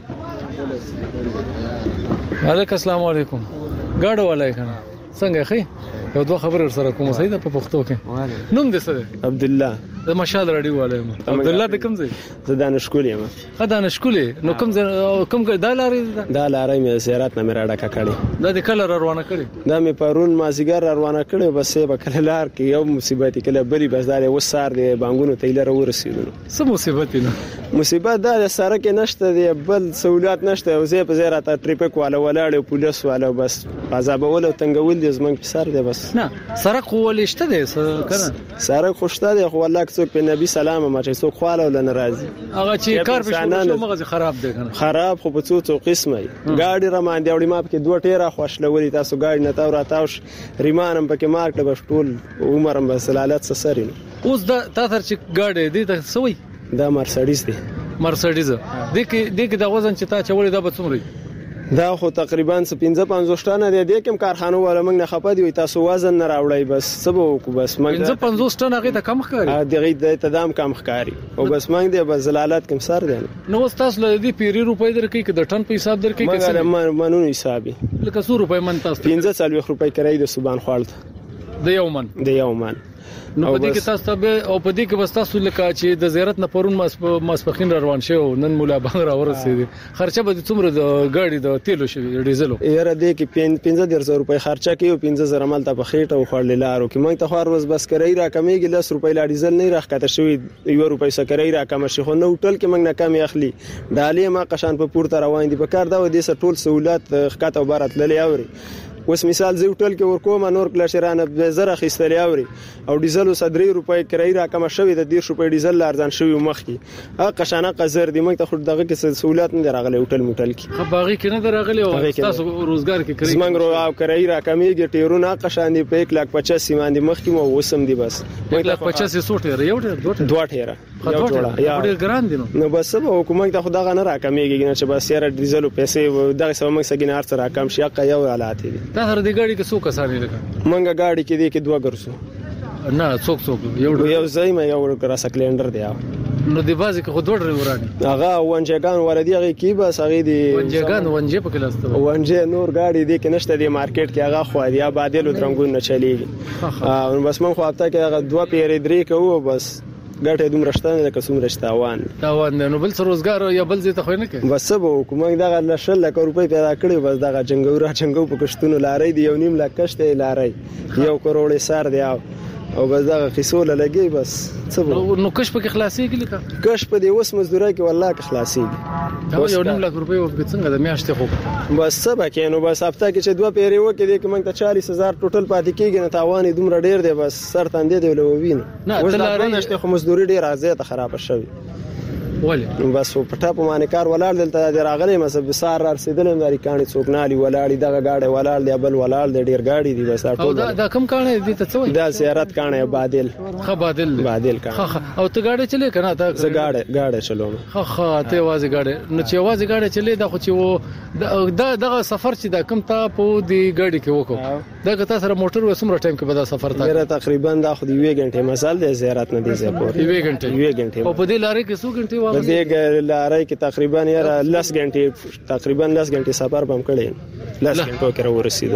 وعلیکم السلام علیکم ګاډو والا کنه څنګه خې یو دوه خبرې سره کوم صحیح ده په پښتو کې نوم دې څه ده
عبد الله
د مشال رادیو والے عبد الله د کوم ځای
زه دانش کولې ما
دانش کولې نو کوم کوم د لارې
دا لارې مې زیارت نه مې راډه کړې
دا د کله روانه کړې
دا مې پرون مازیګر روانه کړې بس به کله لار کې یو مصیبت کله بری بس دا وسار دی بانګونو تیلر ورسېدل
څه مصیبت نه
مصیبت دا سره کې نشته دی بل سہولت نشته او زه په زیارت ټریپک والا ولاړ پولیس والا بس عذابول او تنګول دي زمنګ په سر دی بس
نه سره خولې شته دی کنه
سره خوشته دی خو الله څوک په نبی سلام ما چې څوک خواله ولا ناراضي
هغه چې کار په شو مغز خراب دی کنه
خراب خو په څو څو قسمه ګاډي رمان دی وړي ما په دوه ټیره خوشلوري تاسو ګاډي نه تاو راتاوش ریمانم پکې مارک د بشټول عمرم بس لالات سسرین
اوس دا تاسو چې ګاډي دی ته سوي
دا مرسډیز دی
مرسډیز د کې د کې د وزن چې تا چولې دا به څومره
دا خو تقریبا پنځه پنځوس ټنه دی د کوم کارخانو ولا موږ نه خپه دی تاسو وزن نه راوړی بس سبو کو بس موږ
پنځه پنځوس ټنه هغه ته کم ښکاري
دغه د تدام کم ښکاري او بس موږ دی بس زلالت کم سر دی
نو تاسو له دې پیری روپۍ درکې کې د ټن په حساب درکې
کې څه منونو حسابي
لکه څو روپۍ من تاسو
پنځه څلوېښت روپۍ کرای د سبان خوالت
د یو من
د یو من
نو په دې کې تاسو ته او په دې کې بس تاسو لکه چې د زیارت نه پرون ماسپخین روان شو نن مولا بنګ را ورسېدي خرچه به څومره د ګاډي د تیلو شوی ډیزلو
یاره دې کې پنځه زره روپۍ خرچه کیو پنځه زره مال ته په خېټه او خړل لارو کې موږ ته خو ورځ بس کرای را کمیږي لس روپۍ لا ډیزل نه راخته شوی یو روپۍ سکرای را کم شي خو نو ټول کې موږ نه کم اخلي ډالې ما قشان په پورته روان دي په کار دا و دې ټول سہولت خکته او بارت للی اوري اوس مثال زه هوټل کې ورکوم نور کله شرانه به زره خستلې اوري او ډیزل صدري روپۍ کرای راکمه شوی د ډیر روپۍ ډیزل ارزان شوی مخ کې هغه قشانه قزر دی موږ ته خو دغه کې سہولت نه راغلی هوټل موټل کې
خو باغی کې نه راغلی او تاسو روزګار کې کوي
زمنګ رو او کرای راکمېږي ټیرونه قشان دی په یک لک پچاس باندې مخ کې مو وسم دی بس
یک لک پچاس سوټ یو ډیر
دوه ټیره یو جوړه یا
ډیر ګران دي
نو بس به حکومت ته خدای غنه راکمېږي نه چې بس یاره ډیزل او پیسې دغه سم موږ سګینار سره راکم شي که یو حالات دي
دا هر دې ګاډي کې څو کسان دي
منګه ګاډي کې دي کې دوه ګرځو
نه څوک څوک یو
یو ځای ما یو کرا سکلندر دی
نو دی بازي کې خو دوه ډرایورانی
هغه ونجګان وردی هغه کې بس هغه دی
ونجګان ونجې په کلاسته
ونجې نور ګاډي دی کې نشته دی مارکیټ کې هغه خو دی بادل او ترنګون نه چلیږي بس من خو هفته کې هغه دوه پیری درې کوو بس ګټه دوم رښتانه د قسم رښتاوان
تاوان نو بل څه روزګار یا بل څه ته خو نه کوي
بس به حکومت دغه لشل لک روپۍ پیدا کړی بس دغه جنگو را جنگو په کشتونو لارې دی یو نیم لک کشته لارې یو کروڑ سر دی او بس دغه قصوله لګي بس څه
نو کش په خلاصي کې لیکه
کش په دې اوس مزدوري کې والله کې خلاصي
دا یو نیم لک روپۍ وګ څنګه د میاشتې خو
بس سبا کې نو بس هفته کې چې دوه پیری وکړي د کوم ته چالیس هزار ټوټل پاتې کېږي نه تاوان دومره ډیر دی بس سر تاندې دی ولوین
نه تلاره
نشته خو مزدوري ډیر ازه خراب شوی
ولی
بس په ټاپ باندې کار ولاړ دلته د راغلي مې بسار رسیدل مې کاني څوکنالي ولاړ دغه گاډي ولاړ دی بل ولاړ دی ډیر گاډي دی بس
ټول دا دا کم کانه دي ته څه
دا زیارت کانه بادل
خه بادل
بادل کانه
او ته گاډي چلے کنه تا
زه گاډي گاډي چلوم
خه خه ته واځي گاډي نو چې واځي گاډي چلے دا خو چې و دا دغه سفر چې دا کم تا په دی گاډي کې وکړو دا که تاسو سره موټر وسمره ټایم کې به دا سفر تا
ډیر تقریبا دا خو دی یو غنټه مثال دی زیارت نه دی زه پور
یو غنټه
یو غنټه
او په دې لارې کې څو غنټه واغې
په دې لارې کې تقریبا یاره لس غنټه تقریبا لس غنټه سفر بم کړی لس غنټو کې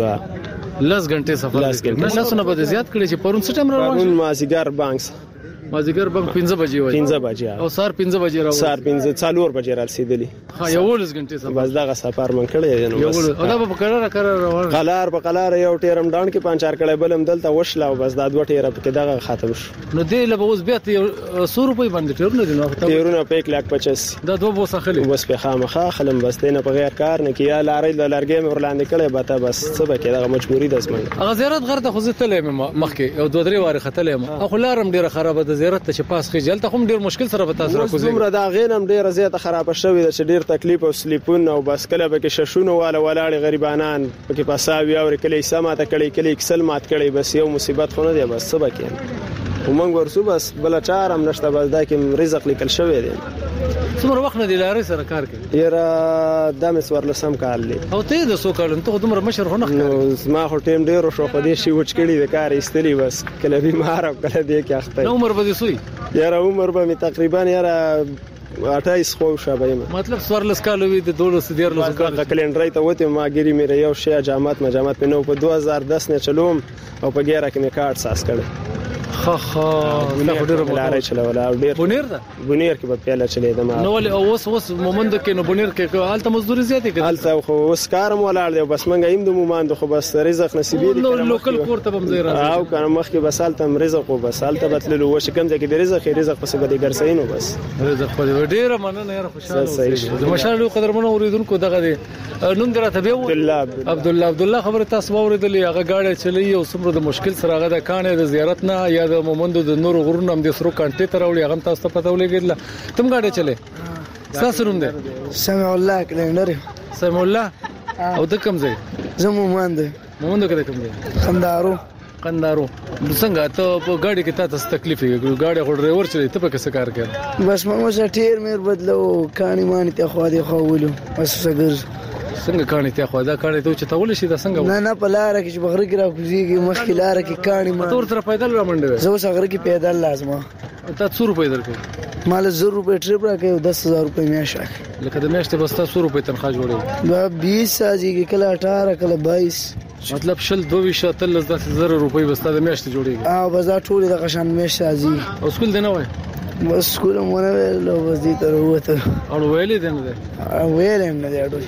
ورسېدو
لس غنټه سفر
لس غنټه
نه لاسونه به زیات کړی چې پرون څه ټیم روان
پرون مازیګر بانکس
مازیګر بانک پنځه بجې وای
پنځه بجې
او سار پنځه بجې راو
سار پنځه څلور بجې رسیدلی
ها یو لس غنټه سفر
بس دا سفر من کړی نو
بس او دا په قرار قرار روان
قلار په قلار یو ټیرم ډان کې پنځار کړی بلم دلته وشلا او بس دا دوه ټیر په دغه ختم شو
نو دې له اوس بیا څو روپۍ باندې ټیرونه دي نو
ټیرونه په یک لک پچاس
دا دوه بوسه خلی
بس په خامخا خلم بس نه په غیر کار نه کیا لارې د لارګې مې ورلاندې کړی به تا بس څه به کې دغه مجبوری ده اسمن
هغه زیارت غر ته خو زه تلې مخکې او دوه درې واره ختلې ما خو لارم ډیره خرابه ده زیارت ته چې پاس خجل ته هم ډیر مشکل سره به تاسو راکوزي
دومره دا غینم ډیره زیاته خراب شوې ده چې ډیر تکلیف او سلیپون او بس کله به کې ششونه والا ولاړ غریبانان پکې پاساوي او کله سماته کړي کله کسل مات کړي بس یو مصیبت خو نه دی بس څه بکې ومنګ ورسو بس بل چارم نشته بس دا کې رزق لیکل شوی دی
څومره وخت نه دی لارې سره کار کوي
یاره د مسور لسم کال دی
او ته د سو کال ته دومره مشر هونه
نو ما خو ټیم ډیر شو په دې شی وچ کړي د کار استلی بس کله بیمار او کله دې کې اخته
نو عمر به سوی
یاره عمر به تقریبا یاره اٹھائیس خو شابه
مطلب سوارلس کال وی د دولس دیر لس
کال کلندر ته وته ما ګری مې یو شی جامات ما جامات په نو په دوه هزار دس نه چلوم او په ګیره کې مې کارت ساس کړ
خا خا
نه ډیر لارې چلول او ډیر
بونیر ده
بونیر کې په پیاله چلې ده ما
نو ول اوس اوس مومند کې نو بونیر کې حالت مزدوري زیاتې کړه
حالت خو اوس کارم ولاړ دی بس منګه ایم د مومند خو بس رزق نصیبې دي
نو لوکل کور ته بم زیرا
او کنه مخ کې بس حالت رزق او بس حالت بدللو وش کم ځکه د رزق رزق پس به دي ګرځینو بس
رزق په ډیر مننه یاره خوشاله اوسئ مشال قدرمنو اوریدونکو دغه دی نوم درته به
عبد الله
عبد الله عبد الله خبره تاسو اوریدلې هغه گاډي چلی او سمره د مشکل سره هغه د کانه د زیارت نه یا د مومند د نور غرونه هم د سرو کانټې تر وړي هغه تاسو ته پته ولګیدل تم گاډي چلے تاسو روم ده
سمع الله کلندر
سمع الله او د کوم ځای
زمو ماند
مومند کې کوم ځای
قندارو
قندارو څنګه ته په گاډي کې تاسو تکلیف یې گاډي خو ډرایور چلی ته په څه کار کوي
بس مو سره ټیر مې بدلو کانی مانی ته خو دې خو ولو بس سګر
څنګه کانی ته خو دا کانی ته چې تول شي دا څنګه
نه نه په لار کې چې بغیر کې را کوزيږي مخکې لار کې کانی ما
تور تر پیدل را منډه
زه سګر کې پیدل لازمه
ته څو روپے درکې
مال زر روپے ټریپ راکې دس هزار روپے میاشت
لکه د میاشتې بس تاسو روپے تنخواه جوړې
دا بیس ساجي کې کله اٹھارہ کله بائیس
مطلب شل دوه تل دس هزار روپے بس د میاشتې جوړېږي
اه بس دا ټول د قشان میاشت راځي
او سکول دی نه وای
بس سکول مونږ ویلو بس دې تر وته
او ویلې دی نه دی
ویلم نه دی اډوي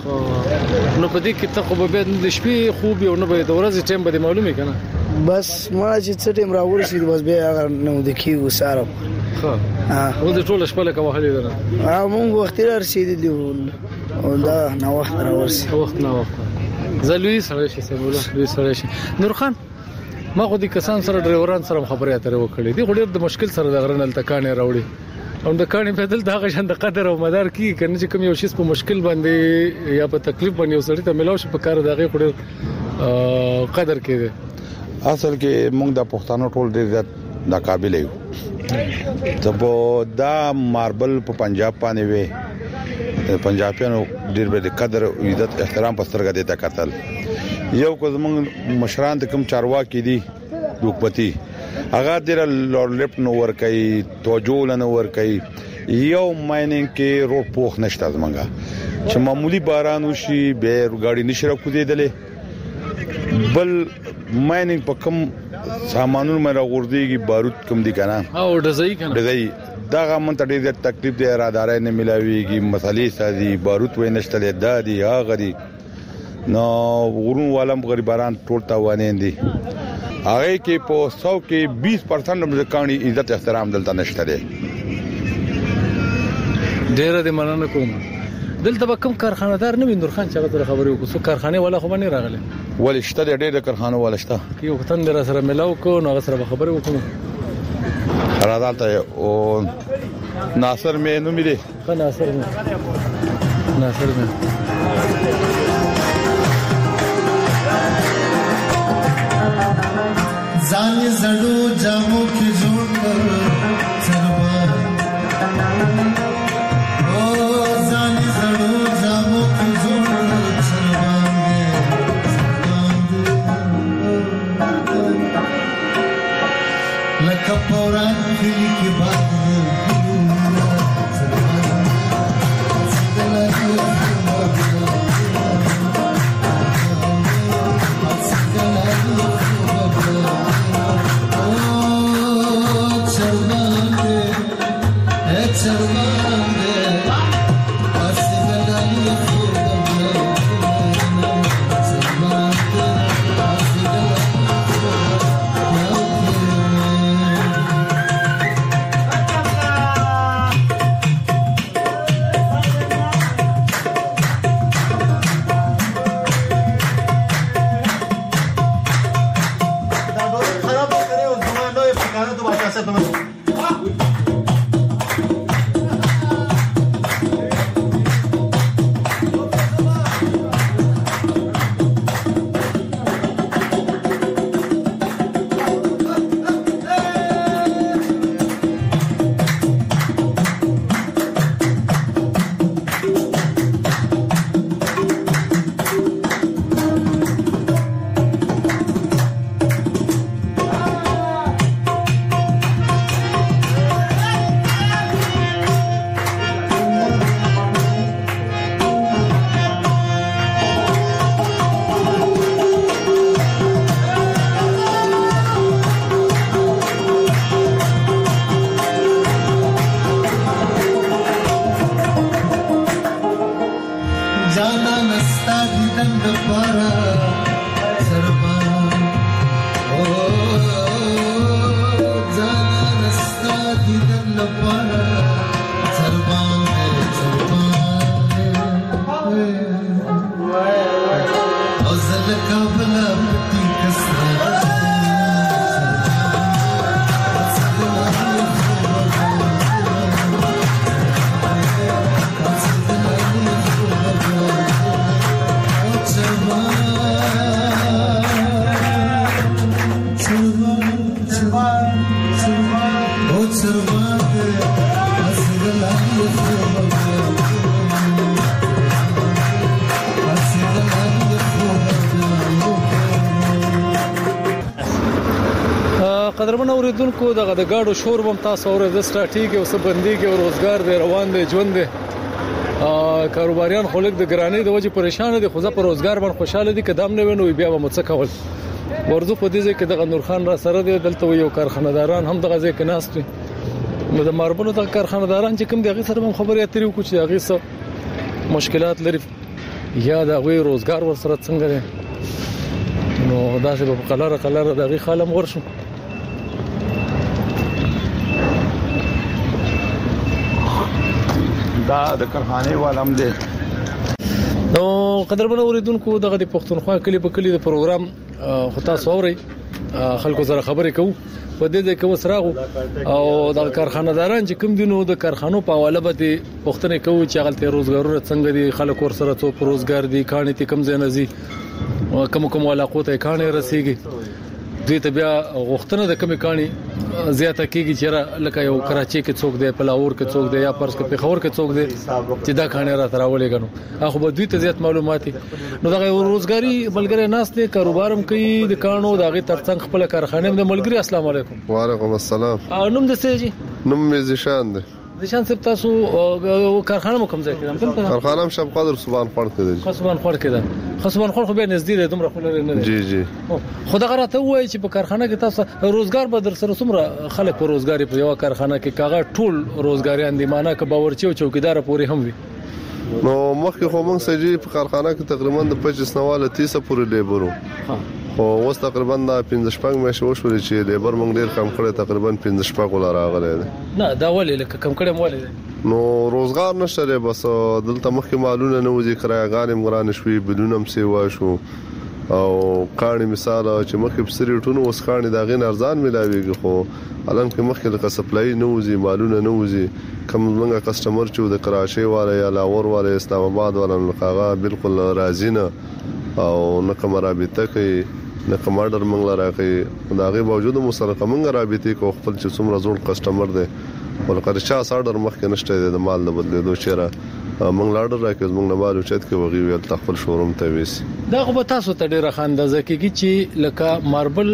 نو په دې کې ته خو به د شپې خوب یو نه به د ورځې ټیم به معلومه کنه
بس ما چې څه ټیم راورسید بس به هغه نو د کیو سره
ها او د ټول شپه لکه وهلې ده
ها مونږ وخت رسیدلی او دا نو وخت راورسید
وخت نو وخت زلوی سره شي سموله لوی سره شي. نور خان ما خو دي کسان سره ډرایوران سره خبرې اترې وکړې دي، غوډیر د مشکل سره د غرنل تکانه راوړي او د کاني په دل دغه شند قدر او مدار کی کنه چې کوم یو شی په مشکل باندې یا په تکلیف باندې وسړی ته ملاو شي په کار دغه غوډیر قدر کړي.
اصل کې موږ د پښتنو ټول ډیر د قابل یو ته په دا ماربل په پنجاب باندې وي پنجابیانو ډیر به د قدر او عزت احترام په سترګه دي تا قتل یو کو زمونږ مشران د کوم چارواکي دي دوکپتی هغه ډیر لور لپ نو ور کوي توجه لنه ور کوي یو مایننګ کې روډ پوخ نشته زمونږه چې معمولی باران وشي به ګاډي نشره کوزیدلې بل مایننګ په کوم سامانونو مې راغورديږي بارود کوم دي کنه
او دزای کنه
دزای دا غمن ته ډېر تکلیف دی رادارې نه ملاويږي مسالې سازي بارود وې نشته دادي هغه دي نو ورون والم غریبان ټول تاوانې دي هغه کې په سو کې بیس پرسنټ د کاني عزت احترام دلته نشته دی.
ډېر دې مننه کوم. دلته به کوم کارخانه‌دار نه وینور خان چې هغه خبرې وکړو څو کارخانه والا خو باندې راغله
ولې شته ډېر کارخانه والا شته
یو وطن در سره ملاو کو نو هغه سره خبرې وکړو
راځالته او ناصر مې نو مې
ښه ناصر مې ناصر مې
ځان زړو جامو کې جوړ کړ سروا او ځان زړو جامو کې جوړ کړ سروا لکه پوران کلی کې باد
قدرمن اوریدونکو دغه د گاډو شور بم تاسو اورئ د سټراټیجي او سبندېږي او روزګار دی روان دی ژوند دی کاروباریان خلک د ګرانۍ د وجې پریشان دي خو ځکه په روزګار باندې خوشاله دي کدام نه وینو بیا به مڅ کول ورزو په دې ځکه د نور خان را سره دی دلته یو کارخانه‌داران هم دغه ځکه ناست دي نو د ماربلو د کارخانه‌داران چې کوم دغه سره هم خبرې اترې وکړي چې هغه څه مشکلات لري یا د غوي روزګار ور سره څنګه دی نو دا چې په قلاره قلاره دغه خالم ورشو
دا د کارخانه والم دي
نو قدرمن اوریدونکو دغه د پښتونخوا کلی په کلی د پروګرام خو تاسو اوري خلکو سره خبرې کوو په دې کې وسراغو او د کارخانه‌داران چې کوم دینو د کارخانو په حواله به پښتنه کوي چې غلطي روزګارونه څنګه دي خلک ور سره څو روزګار دي کاني ته کم ځای نزي کوم کوم علاقو ته کاني رسیږي دوی ته بیا غوښتنه د کمی کاني زیاته کیږي چې لکه یو کراچي کې څوک دی پلاور کې څوک دی یا پرس کې پیښور کې څوک دی چې دا کاني را تراولې غنو هغه به دوی ته زیات معلوماتي نو دا روزګاری ملګری ناس ته کاروبارم کوي د کانو دغه ترڅنګ خپل کارخانه د ملګری السلام علیکم
وعلیکم السلام
نوم د سېجی
نوم مې زیشان دی
زیشان سپ تاسو کارخانه مو کوم ځای کې ده
کارخانه هم شب قدر سبحان خور کې ده
خصبان خور کې ده خصبان خور خو به نږدې ده دومره خلل نه
جی جی
خدای غراته وای چې په کارخانه کې تاسو روزګار به در سره څومره خلک په روزګاری په یو کارخانه کې کاغه ټول روزګاریان دي معنی ک باورچی او چوکیدار پورې هم وي
نو مخکې خو موږ سجی په کارخانه کې تقریبا د پچیس نواله تیس پورې لیبرو خو اوس تقریبا د پنځه شپږ مې شو شو چې لیبر موږ ډیر کم کړی تقریبا پنځه شپږ ولا راغلی
نه دا ولې لکه کم کړی مولې
نو روزګار نشته بس دلته مخکې مالونه نه وځي کرایګان هم ګران شوي بدون هم سیوا شو او کاني مثال چې مخکې بسری ټونو اوس کاني دا غین ارزان ملاويږي خو الان کې مخکې د سپلای نه وځي مالونه نه وځي کوم څنګه کسٹمر چې د کراچي والا یا لاهور والا اسلام آباد والا لقاغه بالکل راضی نه او نه کوم رابطه کوي نه کوم اورډر منګل راکې دا غي باوجود مو سره کوم رابطه کو خپل چې څومره زوړ کسٹمر دی ولکه چا اورډر مخکې نشته د مال نه بدلېدو چیرې موږ لاړ راکې موږ نه مالو چت کې وغي ویل تخپل شوروم ته ویس
دا خو تاسو ته ډیره خاندازه کیږي چې لکه ماربل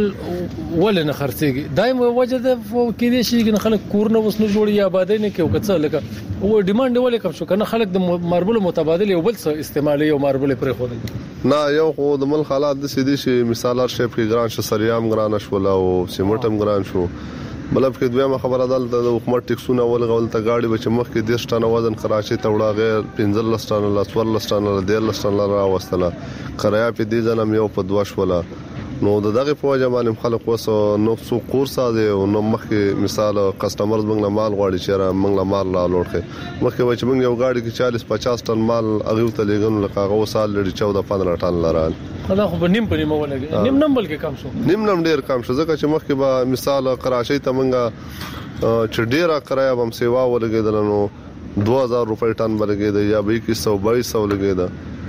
ول نه خرڅيږي دایم وجه د کې دي چې خلک کور نه وسنه جوړي آبادی نه کوي کڅ لکه او ډیماند ول کم شو کنه خلک د ماربل متبادل یو بل څه استعمالي او ماربل پرې خو
نه یو خو د مل حالات د سيدي شي مثال ار شپ کې ګران شو سریام ګران شو او سیمټم ګران شو بلب کې دویمه خبره ده د حکومت ټیکسونه ولغول ته گاډي بچ مخ کې د شټانه وزن کراچي ته وړا غیر پنځل لستانه لسور لستانه د لستانه را وستله کریا په دې ځنم یو په دوش ولا نو دغه په وجه باندې خلک وسو نو سو کورسه دي او نو مخ کې مثال کسٹمرز موږ مال غواړي چې موږ مال لا لوړخه مخ کې چې موږ یو گاډي کې چالیس پچاس ټن مال اغه ته لګون لکه غو سال لري چودہ پندرہ ټن لرال
دا خو نیم په نیمه ولګي نیم نم بلکې کم شو
نیم نم ډیر کم شو ځکه چې مخ کې به مثال کراچي ته موږ چې ډیره کرایه هم سیوا ولګیدل نو دو هزار روپۍ ټن ولګید یا به کې سو بایس سو لګید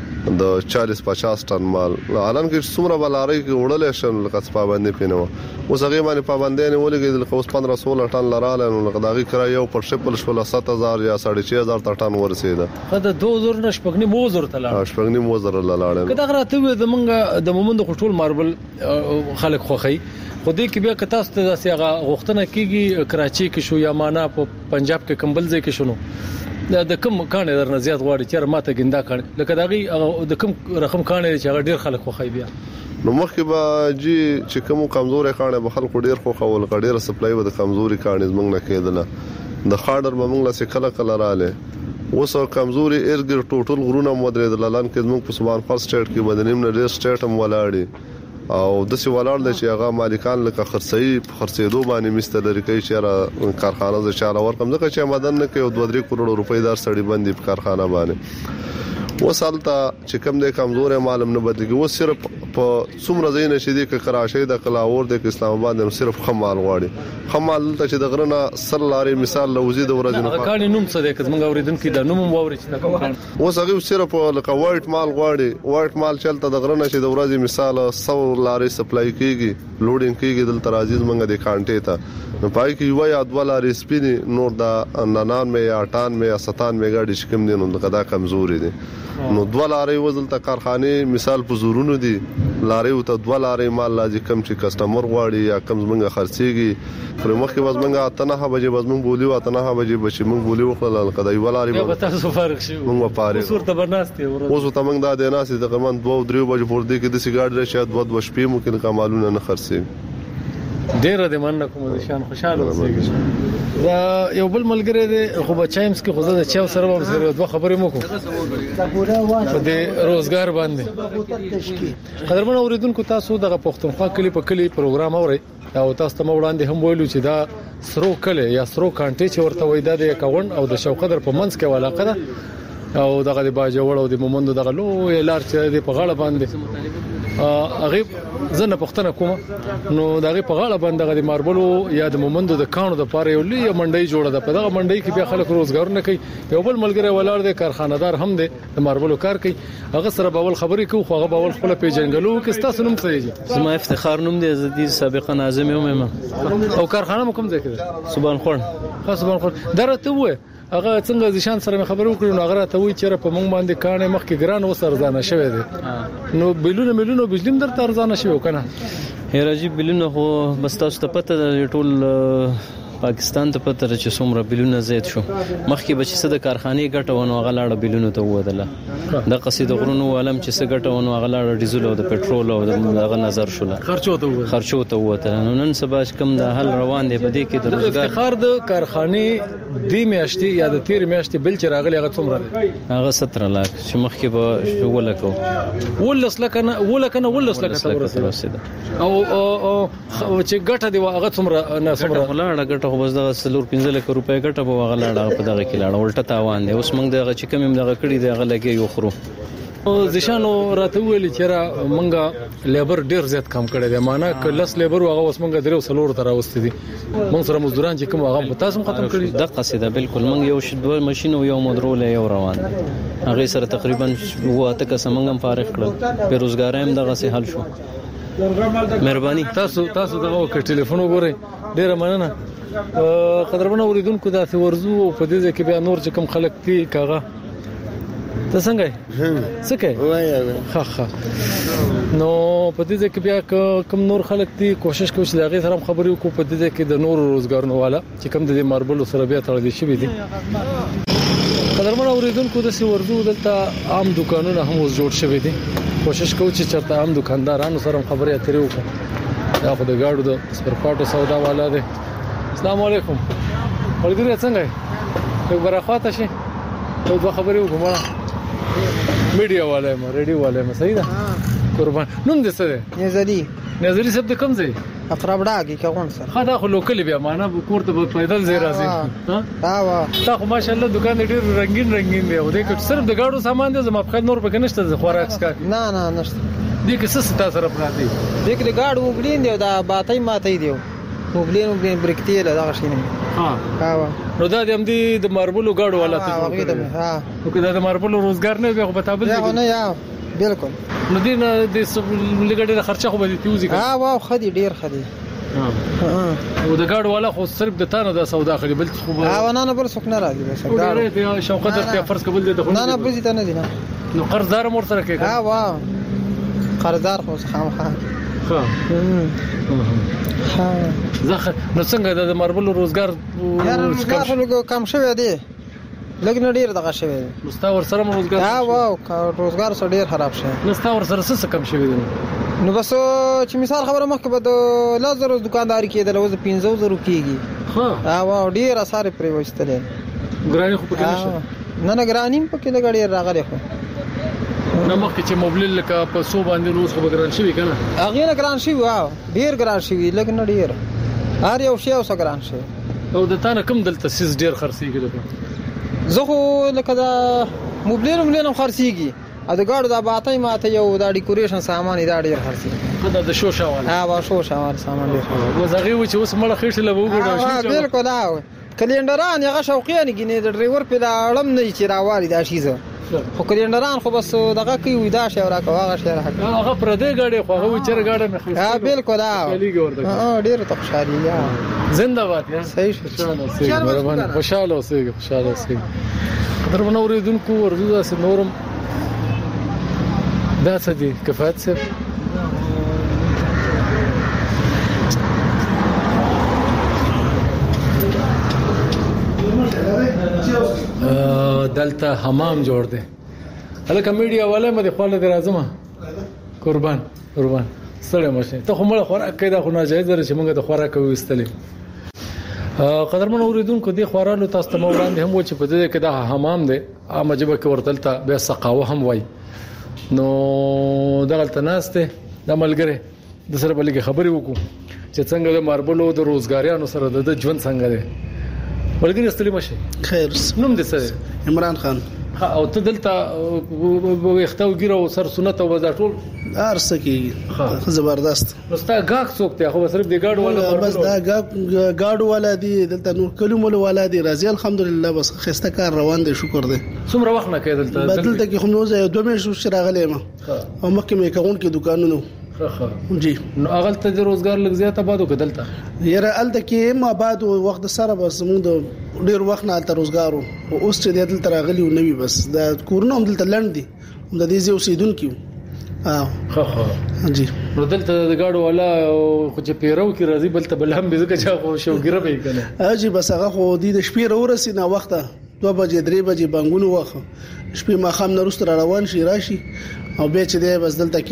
د چالیس پچاس ټن مال الان کې څومره بلاري کې وړل شم لکه پابندي پینو اوس هغه باندې پابندي نه ولګي د اوس پندرہ سولہ ټن لراله نو لکه داغي کرای یو پر شپل شول سات هزار یا ساڑھے چھ هزار ټن ورسېده
خدای دو زر نشپګنی موزر تلاړ
شپګنی موزر لاړ
کدا غراته و د منګه د مومند خټول ماربل خلک خوخی خو دې کې بیا کته ست داسې هغه غوښتنه کیږي کراچي کې شو یا معنا په پنجاب کې کمبل ځای کې شنو د کوم کانه درنه زیات غواړي چې ماته ګندا کړي لکه داغي د کوم رقم کانه چې هغه ډیر خلک خوخی بیا
نو مخکې به جی چې کوم کمزوري کانه به خلکو ډیر خو خول ډیر سپلای و د کمزوري کانه زمنګ نه کېدله د خاډر ممنګ لا سکله کله رااله وسو کمزوري ارګر ټوټل غرونه مدرید لاله کې زمنګ په سبحان فرست سټیټ کې بدنیم نه ډیر سټیټ هم ولاړی او د سی ولر د چې هغه مالکان لکه خرڅي خرڅېدو باندې مستلري کوي چې کارخانه ز چاله ورکم ځکه چې مدن نه کوي دوه درې کروڑ روپۍ دار سړي باندې په کارخانه باندې وسالته چې کم د کمزورې معلوم نه بدلږي و صرف په څومره ځای نشي د کراچۍ د کلاور د اسلام آباد نو صرف خمال غواړي خمال ته چې د غرنه سر لاري مثال لوزي د ورځې
نه کاني نوم څه د کزمنګ اوریدونکو د نوم ووري چې د کوم
اوس هغه صرف لکه وایټ مال غواړي وایټ مال چلته د غرنه چې د ورځې مثال سو لاري سپلای کیږي لوډینګ کیږي د ترازیز منګه د کانټې ته نو پای کې یو یا دوه لاري سپینی نور د ننان مې یا اټان مې یا ستان مې گاډي شکم دي نو دغه کمزوري دي نو دوه لاري وزل ته کارخانه مثال په زورونو دي لاري او ته دوه لاري مال لازم کم چې کسٹمر غواړي یا کم زمنګ خرڅيږي پر مخ کې وزمنګ اتنه بجې وزمنګ بولی او اتنه بجې بچې مونږ بولی وخلل قدای ولاري
به تاسو فرق شي
مونږ پاره
صورت برناسته
اوس ته مونږ د دیناسي تقریبا دوه درې بجې پور دي کې د سیګار لري شاید دوه دوه شپې ممکن کمالونه نه خرڅي
ډیر د مننه کوم د شان خوشاله اوسئ دا یو بل ملګری دی خو بچایمس کې خو د چاو سره به سره دوه خبرې مو کوم د روزګار باندې قدرمن اوریدونکو تاسو دغه پښتونخوا کلی په کلی پروګرام اورئ او تاسو ته وړاندې هم ویلو چې دا سرو کلی یا سرو کانټي چې ورته وای دا د اکاونټ او د شوقدر په منځ کې علاقه ده او دغه د باجوړ او د مومندو دغه لوی لار چې د په غاړه باندې هغه زنه پښتنه کوم نو دغه په غاړه باندې دغه د ماربلو یا د مومندو د کانو د پاره یو لوی منډي جوړه ده. په دغه منډي کې بیا خلک روزګار نه کوي. یو بل ملګری ولر دی کارخانه‌دار هم دی د ماربلو کار کوي. هغه سره باول خبرې کوي خو هغه باول خپل پیژنګلو کې تاسو نوم څه دی؟
زما افتخار نوم دی زدي سابقا ناظم یم
او کارخانه کوم ځای کې ده؟
سبحان خور
سبحان خور درته وې هغه څنګه ځشان سره خبرو کړو نو هغه ته وی چې په مونږ باندې کانه مخ کې ګران وسرزانه شوی دی نو بلونه ملونه بجلیم درته ارزانه شوی کنه
هراجی بلونه خو بس تاسو ته پته ده ټول پاکستان ته پته چې څومره بلونه زیات شو مخکې بچی څه د کارخانه ګټه ونه غلاړه بلونه ته ودله د قصید غرونو عالم چې څه ګټه ونه غلاړه ډیزل او د پټرول او دغه نظر شول
خرچو ته وته
خرچو ته وته نو نن سبا کم د حل روان دی په دې کې د روزګار
افتخار د کارخانه دی میاشتې یا د تیر میاشتې بل چې راغلی هغه څومره دی
هغه ستر لک چې مخکې به ولکو
ولس لکنه ولکنه ولس لکه او او چې ګټه دی هغه څومره نه څومره
غلاړه ګټه خو بس دغه سلور پنځه لک روپۍ ګټه به غلاړه په دغه کې لاړه الټه تاوان دی اوس موږ دغه چې کوم دغه کړی دی هغه لګي یو خرو
او ځشانو راته ویل چې را مونږه لیبر ډیر زیات کم کړی دی معنا ک لس لیبر هغه اوس مونږه درو سلور تر اوسته دي مونږ سره مزدوران چې کوم هغه په تاسو ختم کړی
د قصیده بالکل مونږ یو شډو ماشين او یو مدرول یو روان هغه سره تقریبا واته کس مونږ فارغ کړو په روزګار هم دغه سه حل شو مهرباني
تاسو تاسو دغه ک ټلیفون وګورئ ډیر مننه قدرمن اوریدونکو دا څه ورزو په دې کې بیا نور چې کوم خلک دي کاغه ته څنګه څه کوي
وای
ها ها نو په دې کې بیا کوم نور خلک دي کوشش کوي چې دغه سره خبرې وکړو په دې کې د نور روزګارونو والا چې کوم د ماربل سره بیا تړل شي دي قدرمن اوریدونکو د څه ورزو دلته عام دکانونه هم اوس جوړ شوي دي کوشش کوي چې چرته عام دکاندارانو سره خبرې اترې وکړو دا خو د گاډو د سپرپاټو سودا والا دی. السلام علیکم ولګری څنګه یو برخواته شي ته دوه خبرې وکړه میډیا والے ما ریډیو والے ما صحیح ده قربان نوم دې څه ده
نظری
نظری صاحب د کوم ځای
اقرب ډاګي کوم سره
خدا خو لوکل بیا معنا کور ته پیدل ځای راځي
ها ها
تا خو ماشاءالله دکان ډیر رنگین رنگین دی او دې کې صرف د گاډو سامان دی زما په نور پکې نشته خوراک سکا
نه نه نشته
دې کې څه ست سره پراتی
دې کې گاډ وګلین دی دا باتای ماتای دی وګلین وګلین برکتیل دا غشینه
ها ها نو دا دې هم دي د ماربلو گاډو والا ته
ها
او کدا د ماربلو روزګار نه به بتابل
دی نه یا بالکل
نو دې نه د لګړې خرچه خو به دي تیوزي
ها واو خدي ډیر خدي
ها او د گاډو والا خو صرف د تانه د سودا خلي بل خو
ها نه نه بل څوک نه راځي بس
ګاډي ته شوقت ته فرض قبول دي
نه نه بزي ته نه دي نه
نو قرضدار مور سره کې
ها واو قرضدار خو خامخا
ها ها زخه نو څنګه د ماربل روزګار
کم شوی دی لګ نه ډیر دغه شوی دی
مستور سره روزګار
ها واو روزګار سره ډیر خراب شوی
مستور سره څه کم شوی دی
نو بس چې مثال خبره مخکې به د لازر دکانداري کېدل او د پنځه زره کېږي ها واو ډیر اثر پرې وستل
ګرانی خو پکې نشه
نه نه ګرانیم پکې د غړي راغلی خو
نو مخکې چې موبایل لکه په سو باندې روز خو ګران شي کنه
هغه نه ګران شي واو ډیر ګران شي لکه نه ډیر هر یو شی اوس ګران شي
او د تانه کوم دلته سیس ډیر خرڅيږي لکه
زه خو لکه دا موبایل موبایل خرڅيږي ا د ګاډو د باتای ماته یو د ډیکوریشن سامان دا ډیر خرڅيږي
دا د شو شاوال
ها وا شو شاوال سامان ډیر
وزغي و چې اوس مړه خېټه لبو ګډه
شو بالکل دا کلندران هغه شوقیان غینې د ډرایور په اړم نه چې راوالي دا شیزه خو کلندران خو بس دغه کوي ودا شي راکو هغه شي راکو
هغه پر دې غاډي خو هغه چر غاډه نه خو
ها بالکل ها ډیر ته خوشالي یا
زنده باد یا
صحیح شو
خوشاله اوسئ خوشاله اوسئ درمن اوریدونکو ورزو اس نورم دا څه دي کفایت صاحب دلته حمام جوړ دی هلکه میډیا والے مده خپل درازمه قربان قربان سره مشه ته کومه خوراک کیدا خو ناجایز در چې موږ د خوراک وستلې قدرمن اوریدونکو دی خورالو تاسو ته وړاندې هم و چې په دې کې دا حمام دی عامه جبه کې ورتلته به سقاوه هم وای نو دغلت ناس ته د ملګری د سره بلګي خبرې وکړو چې څنګه د ماربلو د روزګاریانو سره د ژوند څنګه دی ملګری استلی مشه
خیر
نوم دې څه
عمران خان
او ته دلته وختو ګیرو سر سنت او وزا ټول
ارسه کې زبردست
مستا غاک څوک ته خو صرف د ګاډ والا
بس دا ګاډ والا دی دلته نور کلمول والا دی راځي الحمدلله بس خسته کار روان دی شکر دی
څومره وخت نه کېدل ته
بدلته کې خو نو زه دوه مې شو شراغلې ما او مکه مې کون کې دکانونو
خخه
جی
نو اغل ته د روزګار لږ زیاته بادو کېدلته
یره الته کې ما بعد وخت سره بس موږ د ډیر وخت نه الته روزګارو او اوس چې دلته راغلی او نوی بس دا کورونه هم دلته لند دي د دې زیو سیدونکو اه
خخه
جی
نو دلته د ګاډو والا خو چې پیرو کې راځي بل ته بل هم به ځکه چې خو شوګره به کنه
اه جی بس هغه خو د شپې ورسې نه وخته دوه بجې درې بجې بانګونو واخه شپې ما خام نه روستر روان شي راشي او به چې دی بس دلته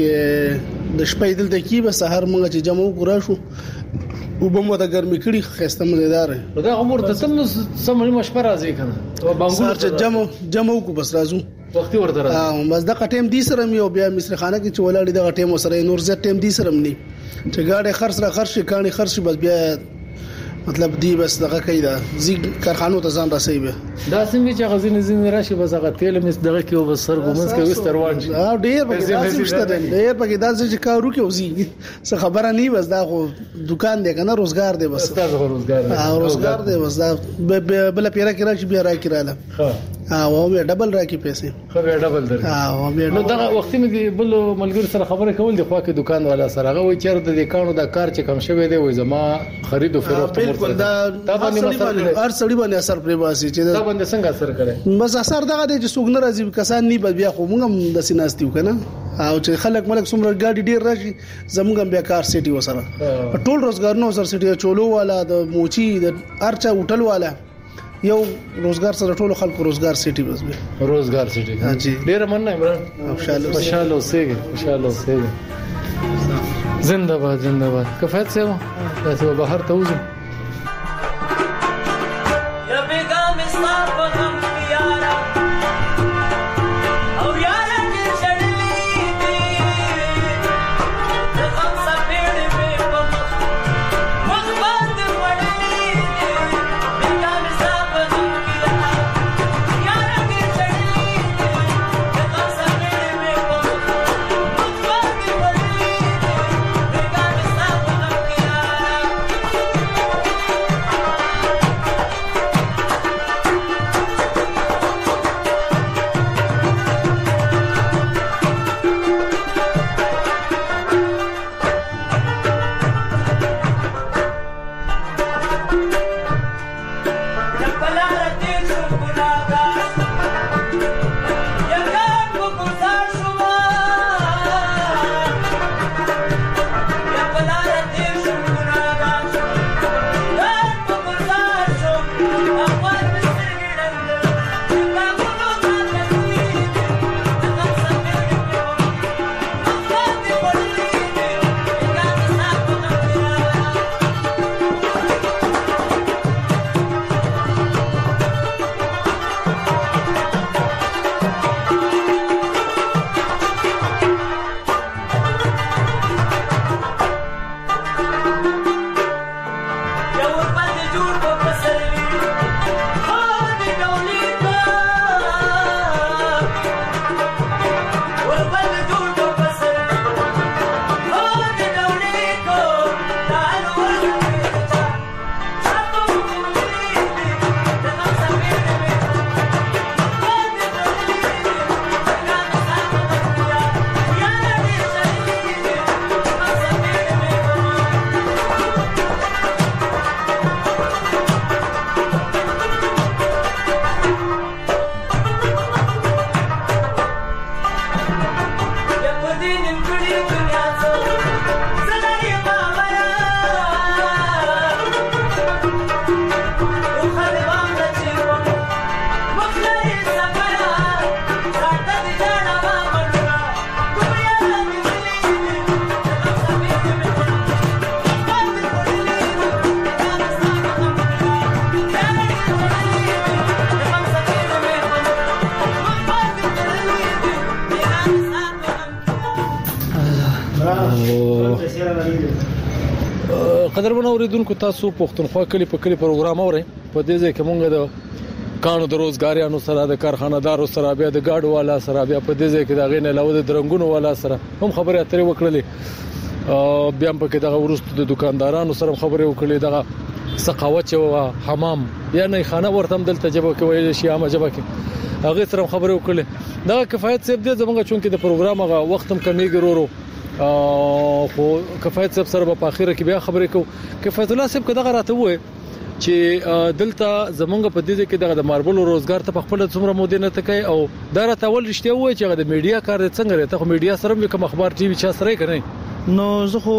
کې د شپې دلته کې به سحر مونږ چې جمع وکړو شو او به مو د ګرمي کړي خسته مزیدار
دا عمر ته تم سمړي مشپره راځي کنه
بانګونو چې جمع جمع وکړو بس راځو
وختي ورته راځي
اه بس دا ټیم دي سره مې او بیا مصر خانه کې چې ولاړې دا ټیم سره نور زه ټیم دي سره مې چې گاډي خرڅ را خرڅ کاني خرڅ بس بیا مطلب دی بس دغه کیدا زی کارخانو ته ځان راسي به
دا څنګه چې غزين زین راشي بس هغه تیل مس دغه کې او بس سر ګومنس کې وستروان شي
اه ډیر پکې داسې شته ډیر پکې داسې چې کارو کې وزي څه خبره نه بس دا خو دکان دی کنه روزګار دی بس
دا روزګار دی
اه روزګار دی بس دا بل پیرا کې راشي بیا را کړاله ها او مې ډبل راکې پیسې
خو به ډبل درې
ها مې
نو دا وخت مې بل ملګری سره خبره کول دی خو کې دکان والا سره هغه وای چیرته د کانو دا کار چې کم شوی دی وای زما خرید او فروخت
بالکل دا
دا باندې مثلا
هر سړي باندې اثر پرې باسي چې
دا باندې څنګه اثر کوي
بس اثر دغه دی چې څوک ناراضي کسان نه بیا خو موږ هم د سیناستیو کنه او چې خلک ملک څومره ګاډي ډیر راشي زموږ هم بیا کار سيټي وسره ټول روزګار نو سر سيټي چولو والا د موچي د ارچا هوټل والا یو روزګار سره ټول خلکو روزګار سيټي بس به
روزګار سيټي
ها جی
ډیر مننه عمران
ماشاءالله
ماشاءالله سيګ ماشاءالله سيګ زنده باد زنده باد کفایت سیوا تاسو بهر ته وځو
یا بیگم اسلام په غم یارا او یارا کې چړلې دي د غم سپېړ په مخ مخ باندې وړلې بیگم اسلام په غم یارا یارا کې چړلې دي د غم سپېړ په مخ مخ باندې وړلې بیگم اسلام په غم یارا
قدرمن اوریدونکو تاسو پښتونخوا کلی په کلی پروګرام اورئ په دې ځای کې مونږ د کانو د روزګاریانو سره د کارخانه‌دارو سره بیا د گاډو والا سره بیا په دې ځای کې د غینې علاوه د درنګونو والا سره هم خبرې اترې وکړلې بیا په کې دغه ورستو د دکاندارانو سره خبرې وکړلې دغه سقاوت او حمام یا نه خانه ورته دلته جبه کې ویل شي عامه جبه کې هغه سره خبرې وکړلې دا کفایت صاحب دې زمونږ چونکې د پروګرام هغه وخت هم کمیږي ورو او خو کفایت صاحب سره په اخیره کې بیا خبرې کوو کفایت الله صاحب کدا راته وې چې دلته زمونږ په دې کې دغه د ماربل روزګار ته په خپل څومره مودې نه تکي او دا راته ول رښتیا وې چې د میډیا کار څنګه لري ته خو میډیا سره کوم اخبار ټي وي چا سره کوي
نو زه خو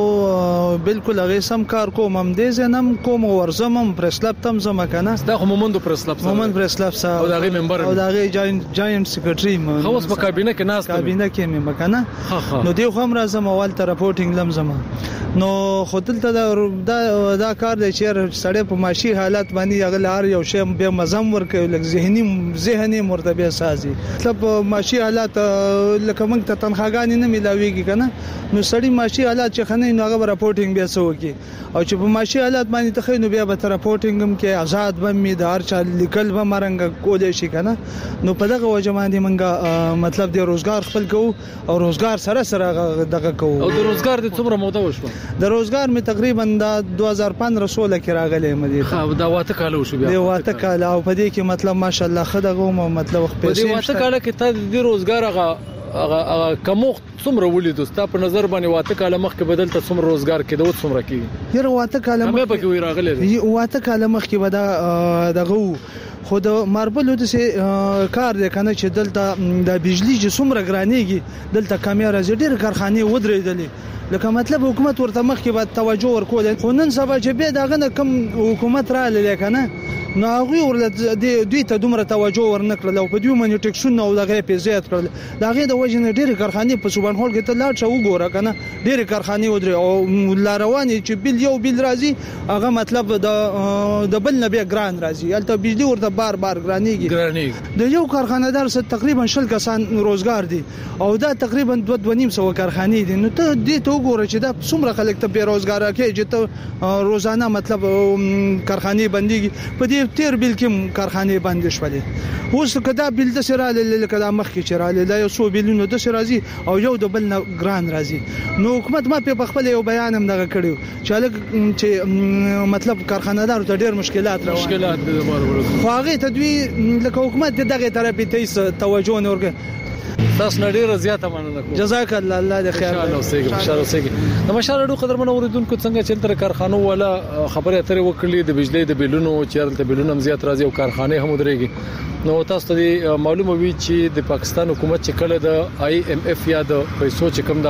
بالکل هغه سم کار کوم هم دې زنم کوم ورزم هم پریس لاب تم زما کنه
دا خو مومند پریس لاب
مومند پریس لاب او
دغه ممبر
او دغه جاینټ جاینټ سیکریټری مو
خو اوس په کابینه کې ناس
کابینه کې مې مکنه نو دی خو هم راځم اول ته راپورټینګ لم زما نو خودلته دا دا کار دی چې سړی په معاشي حالت باندې هغه لار یو شی به مزم ورکوي لکه ذهني ذهني مرتبه سازي مطلب معاشي حالت لکه موږ ته تنخواګانی نه ملاويږي کنه نو سړی معاشي حالت چې خنه نو هغه راپورټینګ بیا سو کی او چې په معاشي حالت باندې ته نو بیا به راپورټینګ هم کې آزاد به می دار چا لیکل به مرنګ کولې شي کنه نو په دغه وجه باندې موږ مطلب د روزګار خپل کو او روزګار سره سره دغه کو
او د روزګار د څومره موده وشو
د روزګار می تقریبا د دوه هزار پندرہ سولہ کې راغلی مدیر
خو دا واته کال وشو بیا
دی واته کال او په دې کې مطلب ماشاءالله خدغه مطلب
خپل په دې واته کال کې ته د روزګار هغه هغه کوم څومره ولیدو ستا په نظر باندې واته کال مخکې بدل ته څومره روزګار کې دوت څومره کې
یره واته کال
مخکې به کې راغلی
واته کال مخکې ودا دغه خو د ماربل د سه کار دی کنه چې دلته د بجلی چې څومره ګرانېږي دلته کامیرا زډیر کارخانه ودرېدلې لکه مطلب حکومت ورته مخکې به توجه ورکول خو نن سبا چې به دغه کم حکومت را للی کنه نو هغه ورله دوی ته دومره توجه ورنکړل او په دوی باندې ټیکسونه او دغه په زیات کړل دغه د وجه نه ډېر کارخانه په سوبان هول کې ته لاړ شو وګوره کنه ډېر کارخانه ودرې او لاروانې چې بل یو بل راځي هغه مطلب د د بل نه به ګران راځي البته بجلی ورته بار بار ګرانېږي
ګرانېږي
د یو کارخانه‌دار سره تقریبا شل کسان روزګار دي او دا تقریبا دوه دوه نیم سو کارخانې دي نو ته دې ته وګوره چې دا څومره خلک ته به روزګار کې چې ته روزانه مطلب کارخانه بنديږي په دې تیر بل کې کارخانه بند شولې اوس کدا بل د سره لکه د مخ کې چراله دا یو سو بلونو د سره راځي او یو د بل ګران راځي نو حکومت ما په خپل یو بیان هم دغه کړیو چې چې مطلب کارخانه‌دار ته ډېر مشکلات راوړي
مشکلات د
خو هغه تدوی لکه حکومت دغه طرف ته توجه نه ورکړي
تاسو نړۍ زیاته مننه کوم
جزاک الله الله دې خیر
الله اوسېږي خوشاله اوسېږي د مشالړو قدرمن اوریدونکو څنګه چې تر کارخانو ولا خبره اترې وکړلې د بجلی د بلونو چیرته بلونو زیات راځي او کارخانه هم درېږي نو تاسو ته معلومه وي چې د پاکستان حکومت چې کله د آی ایم اف یا د پیسو چې کوم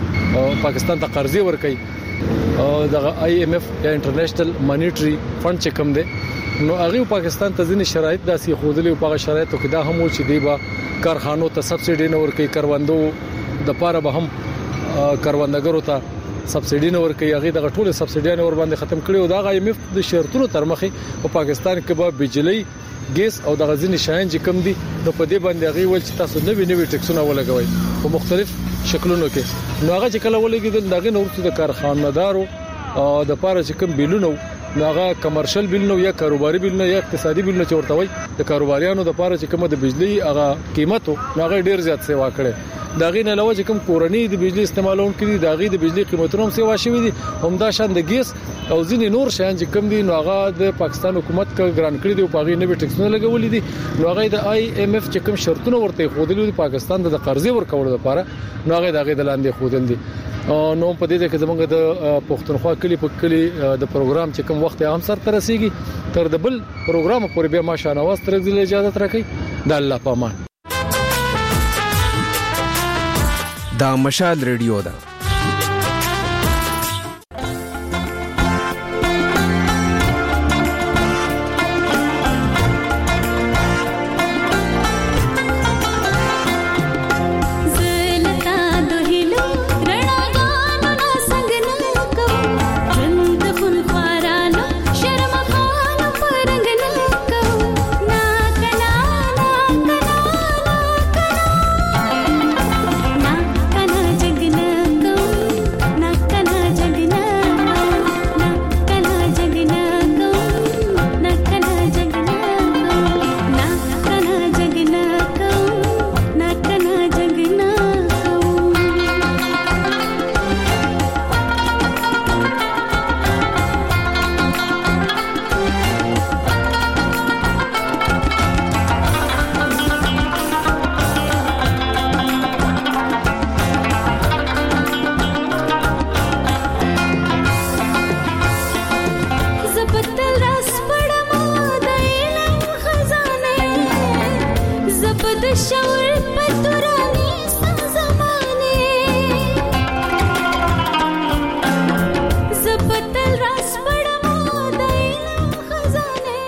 دغه پاکستان ته قرضې ورکړي او دغه آی ایم اف یا انټرنیشنل مانیټری فند چې کوم دی نو هغه پاکستان ته ځینې شرایط داسې خودلې په هغه شرایطو کې دا هم و چې دی با کارخانو ته سبسيډي نه ورکړي کروندو د پاره به هم کروندګرو ته سبسيډي نه ورکړي هغه د ټوله سبسيډي نه ور باندې ختم کړي او دا غي مف د شرطونو تر مخې په پاکستان کې به بجلی ګیس او د غزنی شاین چې کم دي نو په دې باندې هغه ول چې تاسو نوې نوې ټیکسونه ولګوي په مختلف شکلونو کې نو هغه چې کله ولګیدل دغه نورته د کارخانه‌دارو د پاره چې کم بیلونو هغه کمرشل بیلونو یا کاروباري بیلونو یا اقتصادي بیلونو چې ورته وي د کاروباریانو د پاره چې کومه د بجلی هغه قیمتو هغه ډیر زیات سیوا کړي داغې نه علاوه چې کوم کورنۍ د بجلی استعمالون کړي داغې د بجلی قیمتونو هم سیوا شوي دي همدا شان د ګیس او ځینې نور شیان چې کوم دي نو هغه د پاکستان حکومت کا ګران کړی دی او پاغي نه به ټیکسونه لګولې دي نو هغه د آی ایم اف چې کوم شرطونه ورته خودلې د پاکستان د قرضې ورکول لپاره نو هغه داغې د لاندې خودل دي نو په دې کې زمونږ د پښتونخوا کلی په کلی د پروګرام چې کوم وخت هم سر ترسيږي تر د بل پروګرام پورې به ماشا نواز تر دې اجازه راکړي د الله پامان
دا مشال ریډیو ده